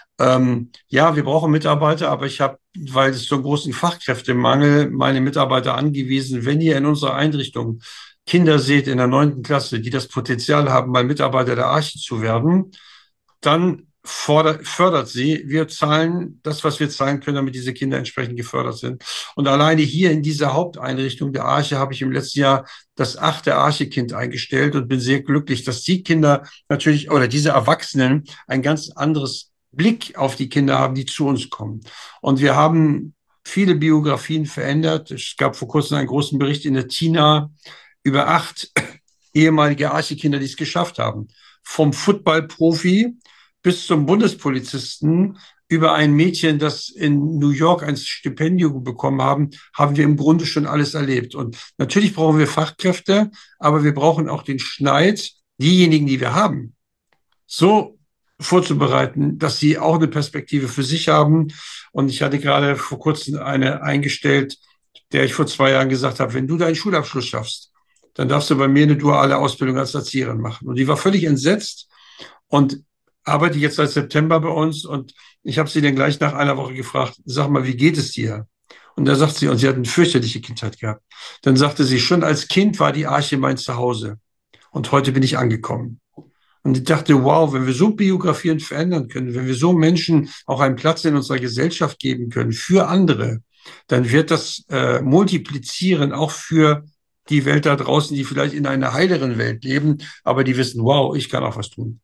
Ähm, ja, wir brauchen Mitarbeiter, aber ich habe, weil es so einen großen Fachkräftemangel, meine Mitarbeiter angewiesen, wenn ihr in unserer Einrichtung Kinder seht in der neunten Klasse, die das Potenzial haben, mal Mitarbeiter der Arche zu werden, dann fordert, fördert sie. Wir zahlen das, was wir zahlen können, damit diese Kinder entsprechend gefördert sind. Und alleine hier in dieser Haupteinrichtung der Arche habe ich im letzten Jahr das achte Arche-Kind eingestellt und bin sehr glücklich, dass die Kinder natürlich oder diese Erwachsenen ein ganz anderes Blick auf die Kinder haben, die zu uns kommen. Und wir haben viele Biografien verändert. Es gab vor kurzem einen großen Bericht in der Tina über acht ehemalige Archikinder, die es geschafft haben. Vom Footballprofi bis zum Bundespolizisten über ein Mädchen, das in New York ein Stipendium bekommen haben, haben wir im Grunde schon alles erlebt. Und natürlich brauchen wir Fachkräfte, aber wir brauchen auch den Schneid, diejenigen, die wir haben, so vorzubereiten, dass sie auch eine Perspektive für sich haben. Und ich hatte gerade vor kurzem eine eingestellt, der ich vor zwei Jahren gesagt habe, wenn du deinen Schulabschluss schaffst, dann darfst du bei mir eine duale Ausbildung als Erzieherin machen. Und die war völlig entsetzt und arbeitet jetzt seit September bei uns. Und ich habe sie dann gleich nach einer Woche gefragt, sag mal, wie geht es dir? Und da sagt sie, und sie hat eine fürchterliche Kindheit gehabt. Dann sagte sie, schon als Kind war die Arche mein Zuhause. Und heute bin ich angekommen. Und ich dachte, wow, wenn wir so Biografien verändern können, wenn wir so Menschen auch einen Platz in unserer Gesellschaft geben können für andere, dann wird das äh, multiplizieren auch für die Welt da draußen, die vielleicht in einer heileren Welt leben, aber die wissen, wow, ich kann auch was tun.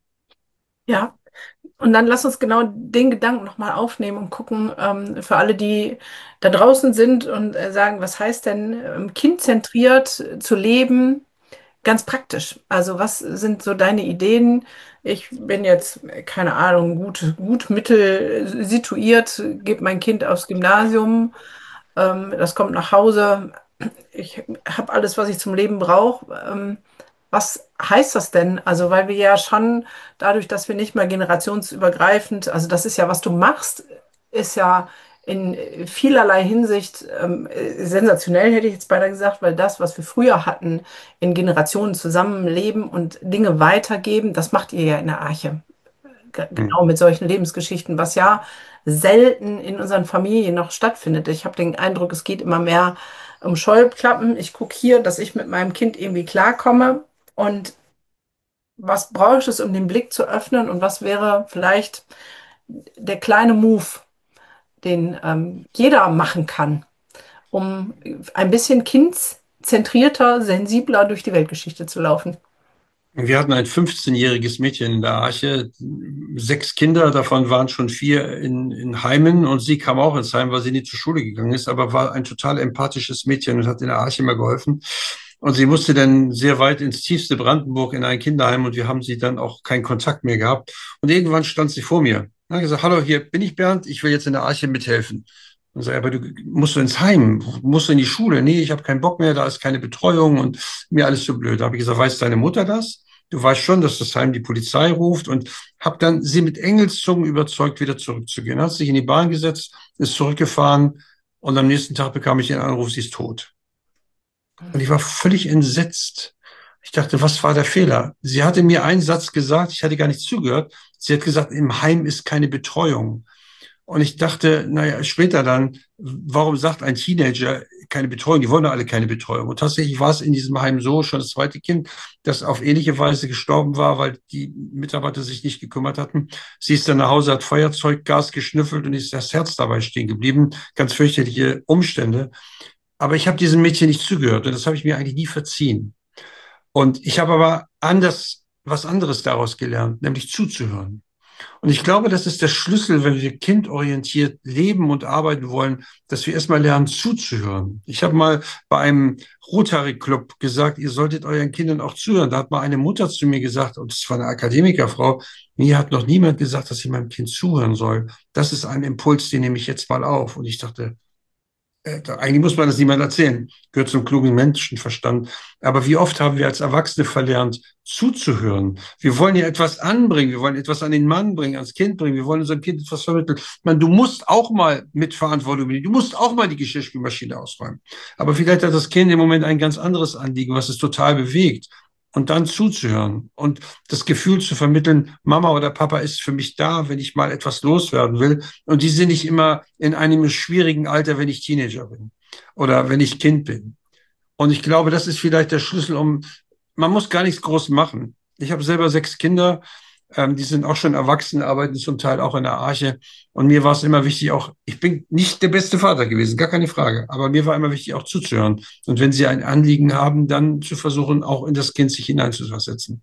Ja. Und dann lass uns genau den Gedanken nochmal aufnehmen und gucken, ähm, für alle, die da draußen sind und äh, sagen, was heißt denn, ähm, kindzentriert zu leben, ganz praktisch. Also was sind so deine Ideen? Ich bin jetzt, äh, keine Ahnung, gut, gut mittel situiert, gebe mein Kind aufs Gymnasium, ähm, das kommt nach Hause, ich habe alles, was ich zum Leben brauche. Ähm, was heißt das denn? Also, weil wir ja schon dadurch, dass wir nicht mehr generationsübergreifend, also das ist ja, was du machst, ist ja in vielerlei Hinsicht ähm, äh, sensationell, hätte ich jetzt beinahe gesagt, weil das, was wir früher hatten, in Generationen zusammenleben und Dinge weitergeben, das macht ihr ja in der Arche. Ge- Hm. Genau mit solchen Lebensgeschichten, was ja selten in unseren Familien noch stattfindet. Ich habe den Eindruck, es geht immer mehr um Scheuklappen. Ich gucke hier, dass ich mit meinem Kind irgendwie klarkomme. Und was brauche es, um den Blick zu öffnen? Und was wäre vielleicht der kleine Move, den ähm, jeder machen kann, um ein bisschen kindzentrierter, sensibler durch die Weltgeschichte zu laufen. Wir hatten ein fünfzehnjähriges Mädchen in der Arche, sechs Kinder, davon waren schon vier in, in Heimen und sie kam auch ins Heim, weil sie nie zur Schule gegangen ist, aber war ein total empathisches Mädchen und hat in der Arche immer geholfen. Und sie musste dann sehr weit ins tiefste Brandenburg in ein Kinderheim und wir haben sie dann auch keinen Kontakt mehr gehabt. Und irgendwann stand sie vor mir und hat gesagt, hallo, hier bin ich Bernd, ich will jetzt in der Arche mithelfen. Und sag, aber du musst du ins Heim, musst du in die Schule? Nee, ich habe keinen Bock mehr, da ist keine Betreuung und mir alles so blöd. Da habe ich gesagt, weiß deine Mutter das? Du weißt schon, dass das Heim die Polizei ruft und habe dann sie mit Engelszungen überzeugt, wieder zurückzugehen. Hat sich in die Bahn gesetzt, ist zurückgefahren und am nächsten Tag bekam ich den Anruf, sie ist tot. Und ich war völlig entsetzt. Ich dachte, was war der Fehler? Sie hatte mir einen Satz gesagt, ich hatte gar nicht zugehört. Sie hat gesagt, im Heim ist keine Betreuung. Und ich dachte, naja, später dann, warum sagt ein Teenager keine Betreuung? Die wollen doch alle keine Betreuung. Und tatsächlich war es in diesem Heim so, schon das zweite Kind, das auf ähnliche Weise gestorben war, weil die Mitarbeiter sich nicht gekümmert hatten. Sie ist dann nach Hause, hat Feuerzeuggas geschnüffelt und ist das Herz dabei stehen geblieben. Ganz fürchterliche Umstände. Aber ich habe diesem Mädchen nicht zugehört und das habe ich mir eigentlich nie verziehen. Und ich habe aber anders, was anderes daraus gelernt, nämlich zuzuhören. Und ich glaube, das ist der Schlüssel, wenn wir kindorientiert leben und arbeiten wollen, dass wir erstmal lernen zuzuhören. Ich habe mal bei einem Rotary Club gesagt, ihr solltet euren Kindern auch zuhören. Da hat mal eine Mutter zu mir gesagt, und es war eine Akademikerfrau, mir hat noch niemand gesagt, dass ich meinem Kind zuhören soll. Das ist ein Impuls, den nehme ich jetzt mal auf. Und ich dachte, äh, eigentlich muss man das niemand erzählen, gehört zum klugen Menschenverstand. Aber wie oft haben wir als Erwachsene verlernt, zuzuhören? Wir wollen ja etwas anbringen, wir wollen etwas an den Mann bringen, ans Kind bringen, wir wollen unserem Kind etwas vermitteln. Man, du musst auch mal mit Verantwortung übernehmen, du musst auch mal die Geschirrspülmaschine ausräumen. Aber vielleicht hat das Kind im Moment ein ganz anderes Anliegen, was es total bewegt. Und dann zuzuhören und das Gefühl zu vermitteln, Mama oder Papa ist für mich da, wenn ich mal etwas loswerden will. Und die sind nicht immer in einem schwierigen Alter, wenn ich Teenager bin oder wenn ich Kind bin. Und ich glaube, das ist vielleicht der Schlüssel, um, man muss gar nichts groß machen. Ich habe selber sechs Kinder, ähm, die sind auch schon erwachsen, arbeiten zum Teil auch in der Arche. Und mir war es immer wichtig, auch, ich bin nicht der beste Vater gewesen, gar keine Frage. Aber mir war immer wichtig, auch zuzuhören. Und wenn sie ein Anliegen haben, dann zu versuchen, auch in das Kind sich hineinzuversetzen.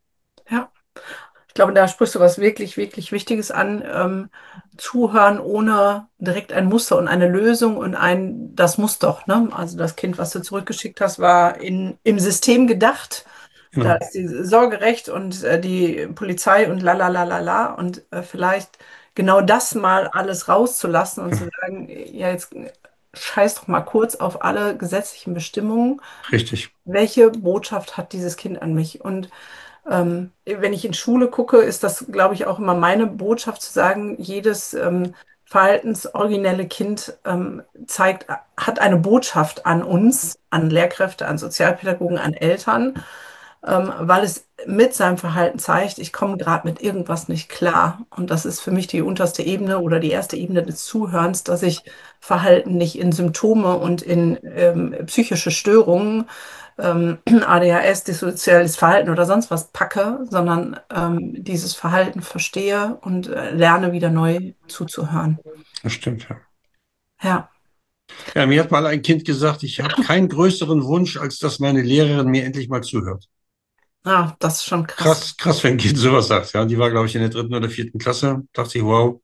Ja. Ich glaube, da sprichst du was wirklich, wirklich Wichtiges an. Ähm, zuhören ohne direkt ein Muster und eine Lösung und ein, das muss doch, ne? Also das Kind, was du zurückgeschickt hast, war in, im System gedacht. Da Genau, ist die Sorgerecht und äh, die Polizei und la la la la la. Und äh, vielleicht genau das mal alles rauszulassen und ja, zu sagen, ja, jetzt scheiß doch mal kurz auf alle gesetzlichen Bestimmungen. richtig. Welche Botschaft hat dieses Kind an mich? Und ähm, wenn ich in Schule gucke, ist das, glaube ich, auch immer meine Botschaft zu sagen, jedes ähm, verhaltensoriginelle Kind ähm, zeigt, hat eine Botschaft an uns, an Lehrkräfte, an Sozialpädagogen, an Eltern, ähm, weil es mit seinem Verhalten zeigt, ich komme gerade mit irgendwas nicht klar. Und das ist für mich die unterste Ebene oder die erste Ebene des Zuhörens, dass ich Verhalten nicht in Symptome und in ähm, psychische Störungen, ähm, A D H S, dissoziales Verhalten oder sonst was packe, sondern ähm, dieses Verhalten verstehe und äh, lerne wieder neu zuzuhören. Das stimmt, ja. Ja, Ja, mir hat mal ein Kind gesagt, ich habe keinen größeren Wunsch, als dass meine Lehrerin mir endlich mal zuhört. ah, das ist schon krass. Krass, krass, wenn ein Kind sowas sagt. Ja, die war, glaube ich, in der dritten oder vierten Klasse. Dachte ich, wow.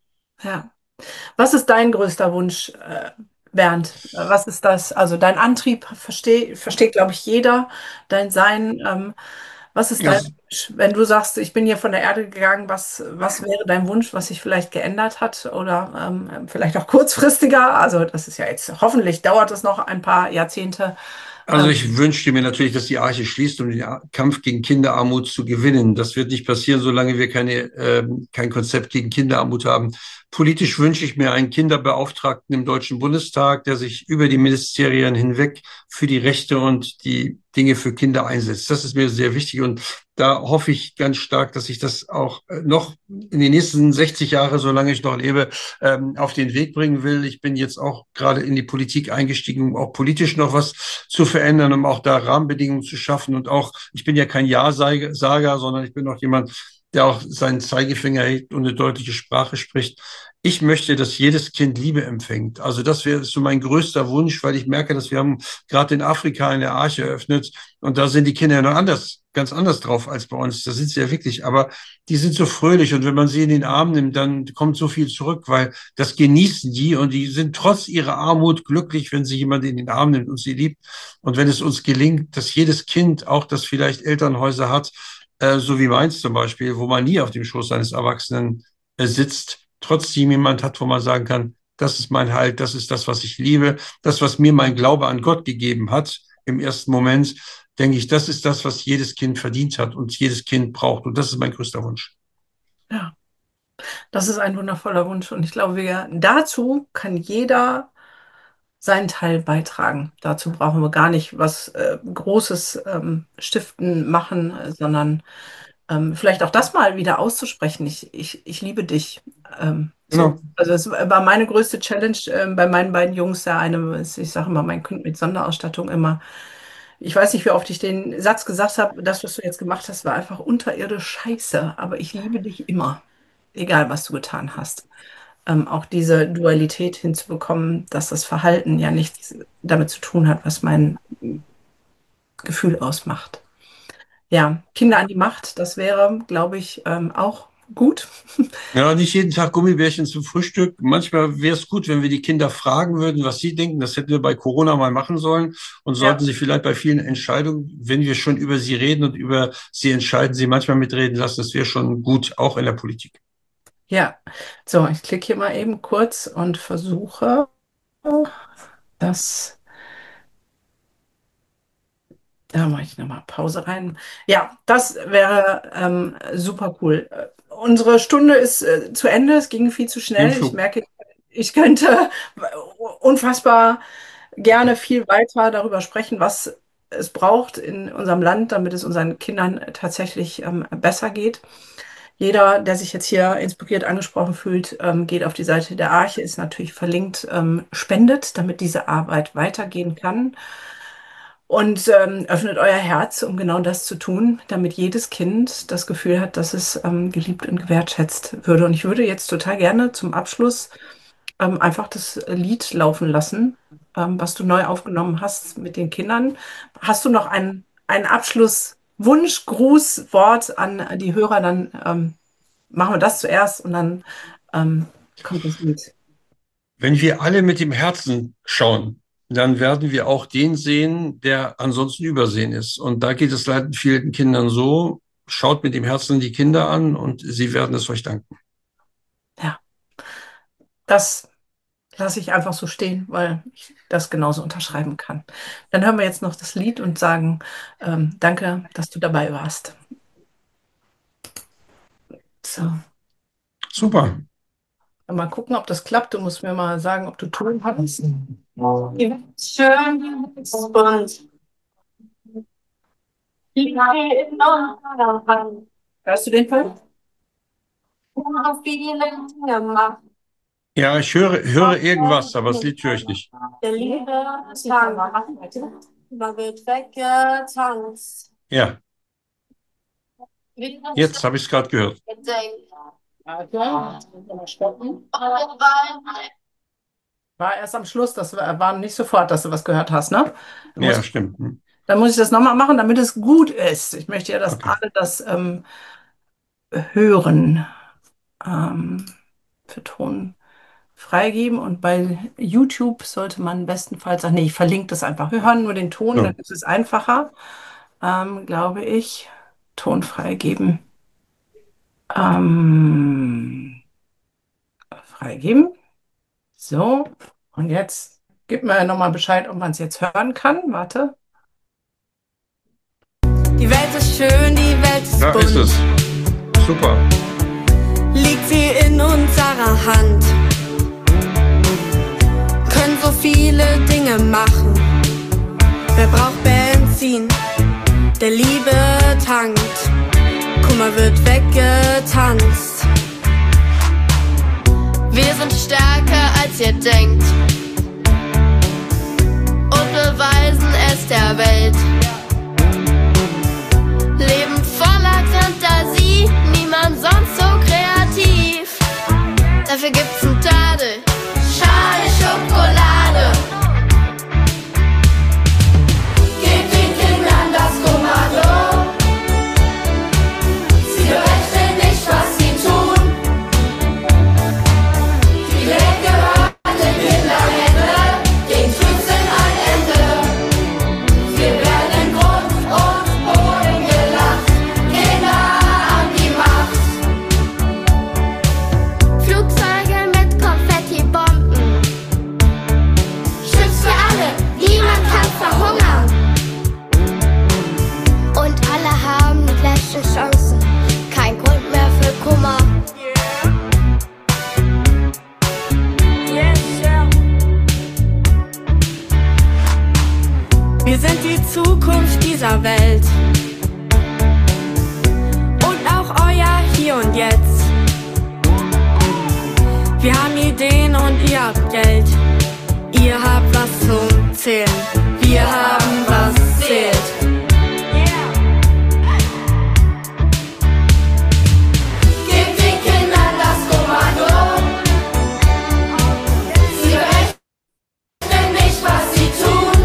Ja. Was ist dein größter Wunsch, äh, Bernd? Äh, Was ist das? Also dein Antrieb versteh, versteht, glaube ich, jeder, dein Sein. Ähm, was ist Ja, dein Wunsch? Wenn du sagst, ich bin hier von der Erde gegangen, was, was wäre dein Wunsch, was sich vielleicht geändert hat oder ähm, vielleicht auch kurzfristiger? Also das ist ja jetzt, hoffentlich dauert es noch ein paar Jahrzehnte. also Ähm, ich wünschte mir natürlich, dass die Arche schließt, um den A- Kampf gegen Kinderarmut zu gewinnen. Das wird nicht passieren, solange wir keine, ähm, kein Konzept gegen Kinderarmut haben. Politisch wünsche ich mir einen Kinderbeauftragten im Deutschen Bundestag, der sich über die Ministerien hinweg für die Rechte und die Dinge für Kinder einsetzt. Das ist mir sehr wichtig und da hoffe ich ganz stark, dass ich das auch äh, noch in den nächsten sechzig Jahren, solange ich noch lebe, ähm, auf den Weg bringen will. Ich bin jetzt auch gerade in die Politik eingestiegen, um auch politisch noch was zu verändern, um auch da Rahmenbedingungen zu schaffen. Und auch, ich bin ja kein Ja-Sager, sondern ich bin auch jemand, der auch seinen Zeigefinger hebt und eine deutliche Sprache spricht. Ich möchte, dass jedes Kind Liebe empfängt. Also das wäre so mein größter Wunsch, weil ich merke, dass wir haben gerade in Afrika eine Arche eröffnet und da sind die Kinder ja noch anders, ganz anders drauf als bei uns. Da sind sie ja wirklich, aber die sind so fröhlich und wenn man sie in den Arm nimmt, dann kommt so viel zurück, weil das genießen die und die sind trotz ihrer Armut glücklich, wenn sie jemand in den Arm nimmt und sie liebt. Und wenn es uns gelingt, dass jedes Kind, auch das vielleicht Elternhäuser hat, äh, so wie meins zum Beispiel, wo man nie auf dem Schoß eines Erwachsenen äh, sitzt, trotzdem jemand hat, wo man sagen kann, das ist mein Halt, das ist das, was ich liebe, das, was mir mein Glaube an Gott gegeben hat im ersten Moment, denke ich, das ist das, was jedes Kind verdient hat und jedes Kind braucht. Und das ist mein größter Wunsch. Ja, das ist ein wundervoller Wunsch. Und ich glaube, wir, dazu kann jeder seinen Teil beitragen. Dazu brauchen wir gar nicht was äh, Großes ähm, stiften, machen, äh, sondern ähm, vielleicht auch das mal wieder auszusprechen. Ich, ich, ich liebe dich. Ähm, so. Genau. Also es war meine größte Challenge ähm, bei meinen beiden Jungs. Der eine ist, ich sage immer, mein Kind mit Sonderausstattung immer. Ich weiß nicht, wie oft ich den Satz gesagt habe, das, was du jetzt gemacht hast, war einfach unterirdisch scheiße, aber ich liebe dich immer, egal was du getan hast. Ähm, auch diese Dualität hinzubekommen, dass das Verhalten ja nichts damit zu tun hat, was mein Gefühl ausmacht. Ja, Kinder an die Macht, das wäre, glaube ich, ähm, auch gut. Ja, nicht jeden Tag Gummibärchen zum Frühstück. Manchmal wäre es gut, wenn wir die Kinder fragen würden, was sie denken. Das hätten wir bei Corona mal machen sollen und sollten Ja, sie vielleicht bei vielen Entscheidungen, wenn wir schon über sie reden und über sie entscheiden, sie manchmal mitreden lassen. Das wäre schon gut, auch in der Politik. ja. So, ich klicke hier mal eben kurz und versuche das. Da mache ich nochmal Pause rein. Ja, das wäre ähm, super cool. Äh, Unsere Stunde ist äh, zu Ende. Es ging viel zu Im schnell. Ich Flug. merke, ich könnte unfassbar gerne viel weiter darüber sprechen, was es braucht in unserem Land, damit es unseren Kindern tatsächlich ähm, besser geht. Jeder, der sich jetzt hier inspiriert angesprochen fühlt, ähm, geht auf die Seite der Arche, ist natürlich verlinkt, ähm, spendet, damit diese Arbeit weitergehen kann. Und ähm, öffnet euer Herz, um genau das zu tun, damit jedes Kind das Gefühl hat, dass es ähm, geliebt und gewertschätzt würde. Und ich würde jetzt total gerne zum Abschluss ähm, einfach das Lied laufen lassen, ähm, was du neu aufgenommen hast mit den Kindern. Hast du noch einen, einen Abschlusswunsch, Gruß, Wort an die Hörer? Dann ähm, machen wir das zuerst und dann ähm, kommt das Lied. Wenn wir alle mit dem Herzen schauen, dann werden wir auch den sehen, der ansonsten übersehen ist. Und da geht es leider vielen Kindern so. Schaut mit dem Herzen die Kinder an und sie werden es euch danken. Ja, das lasse ich einfach so stehen, weil ich das genauso unterschreiben kann. Dann hören wir jetzt noch das Lied und sagen, ähm, danke, dass du dabei warst. So, Super. mal gucken, ob das klappt. Du musst mir mal sagen, ob du Ton hast. Schön ist bunt. Hörst du den Fall? Viele Dinge machen. Ja, ich höre, höre irgendwas, aber das Lied höre ich nicht. Der Liebe tanzt. Man wird weggetanzt. Ja, jetzt habe ich es gerade gehört. War erst am Schluss, das war war nicht sofort, dass du was gehört hast, ne? Du Ja, musst, stimmt. Hm. dann muss ich das nochmal machen, damit es gut ist. Ich möchte ja, dass Okay. alle das ähm, hören. Ähm, für Ton freigeben und bei YouTube sollte man bestenfalls, ach nee, ich verlinke das einfach. Wir hören nur den Ton, dann So. ist es einfacher, ähm, glaube ich. Ton freigeben. Ähm, freigeben. So, und jetzt gib mir nochmal Bescheid, ob man es jetzt hören kann. Warte. Die Welt ist schön, die Welt ist Da bunt. ist es. Super. Liegt sie in unserer Hand. Können so viele Dinge machen. Wer braucht Benzin? Der Liebe tankt. Kummer wird weggetanzt. Wir sind stärker als ihr denkt und beweisen es der Welt. Leben voller Fantasie, niemand dieser Welt. Und auch euer Hier und Jetzt. Wir haben Ideen und ihr habt Geld. Ihr habt was zum Zählen. Wir haben was zählt. Gebt den Kindern das Kommando. Sie berechnen nicht, was sie tun.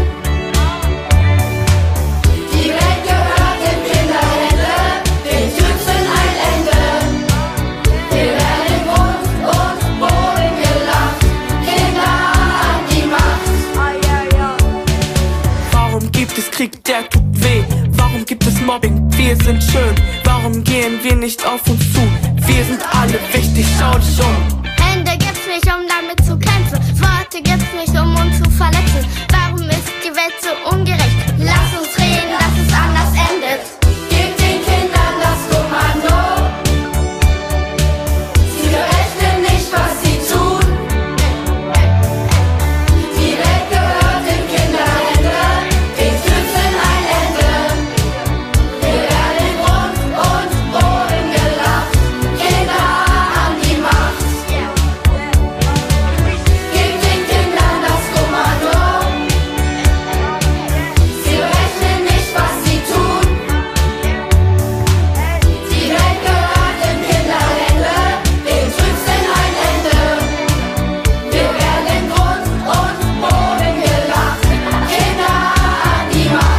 Die Welt gehört in Kinderhände. Den Tüpfen ein Ende. Wir werden in Grund und Boden gelacht. Kinder an die Macht. Warum gibt es Krieg, der tut weh? Warum gibt es Mobbing? Wir sind schön. Warum gehen wir nicht auf uns zu? Wir sind alle wichtig, schau dich um. Hände gibt's nicht, um damit zu kämpfen. Worte gibt's nicht, um uns zu verletzen. Warum ist die Welt so ungerecht? Lass uns reden, dass es anders endet. Gib den Kindern das Kommando. Sie berechnen nicht, was sie tun. Die Welt gehört in Kinderhände. Den Tüpfen ein Ende. Wir werden in Grund und Boden gelacht. Kinder an die Macht. Gib den Kindern das Kommando. Sie berechnen nicht, was sie tun. Die Welt gehört in Kinderhände. Den Tüpfen ein Ende. Wir werden in Grund und Boden gelacht. Kinder an die Macht.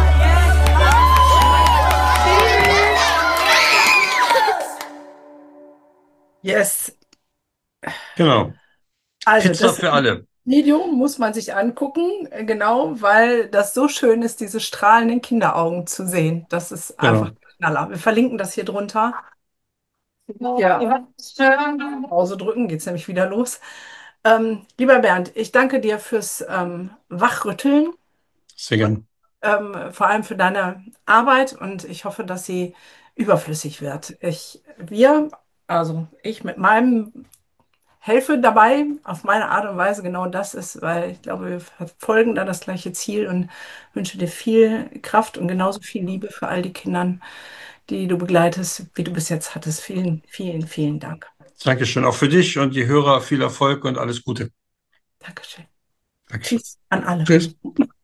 Yes. Genau. Also Pizza das für alle. Video muss man sich angucken, äh, genau, weil das so schön ist, diese strahlenden Kinderaugen zu sehen. Das ist einfach Genau. der Knaller. Wir verlinken das hier drunter. Ja. Pause drücken, geht's nämlich wieder los. Ähm, lieber Bernd, ich danke dir fürs ähm, Wachrütteln, Sehr gern. ähm, vor allem für deine Arbeit und ich hoffe, dass sie überflüssig wird. Ich, wir, also ich mit meinem helfe dabei auf meine Art und Weise genau das ist, weil ich glaube, wir verfolgen da das gleiche Ziel und wünsche dir viel Kraft und genauso viel Liebe für all die Kindern, die du begleitest, wie du bis jetzt hattest. Vielen, vielen, vielen Dank. Dankeschön. Auch für dich und die Hörer viel Erfolg und alles Gute. Dankeschön. Dankeschön. Tschüss an alle. Tschüss.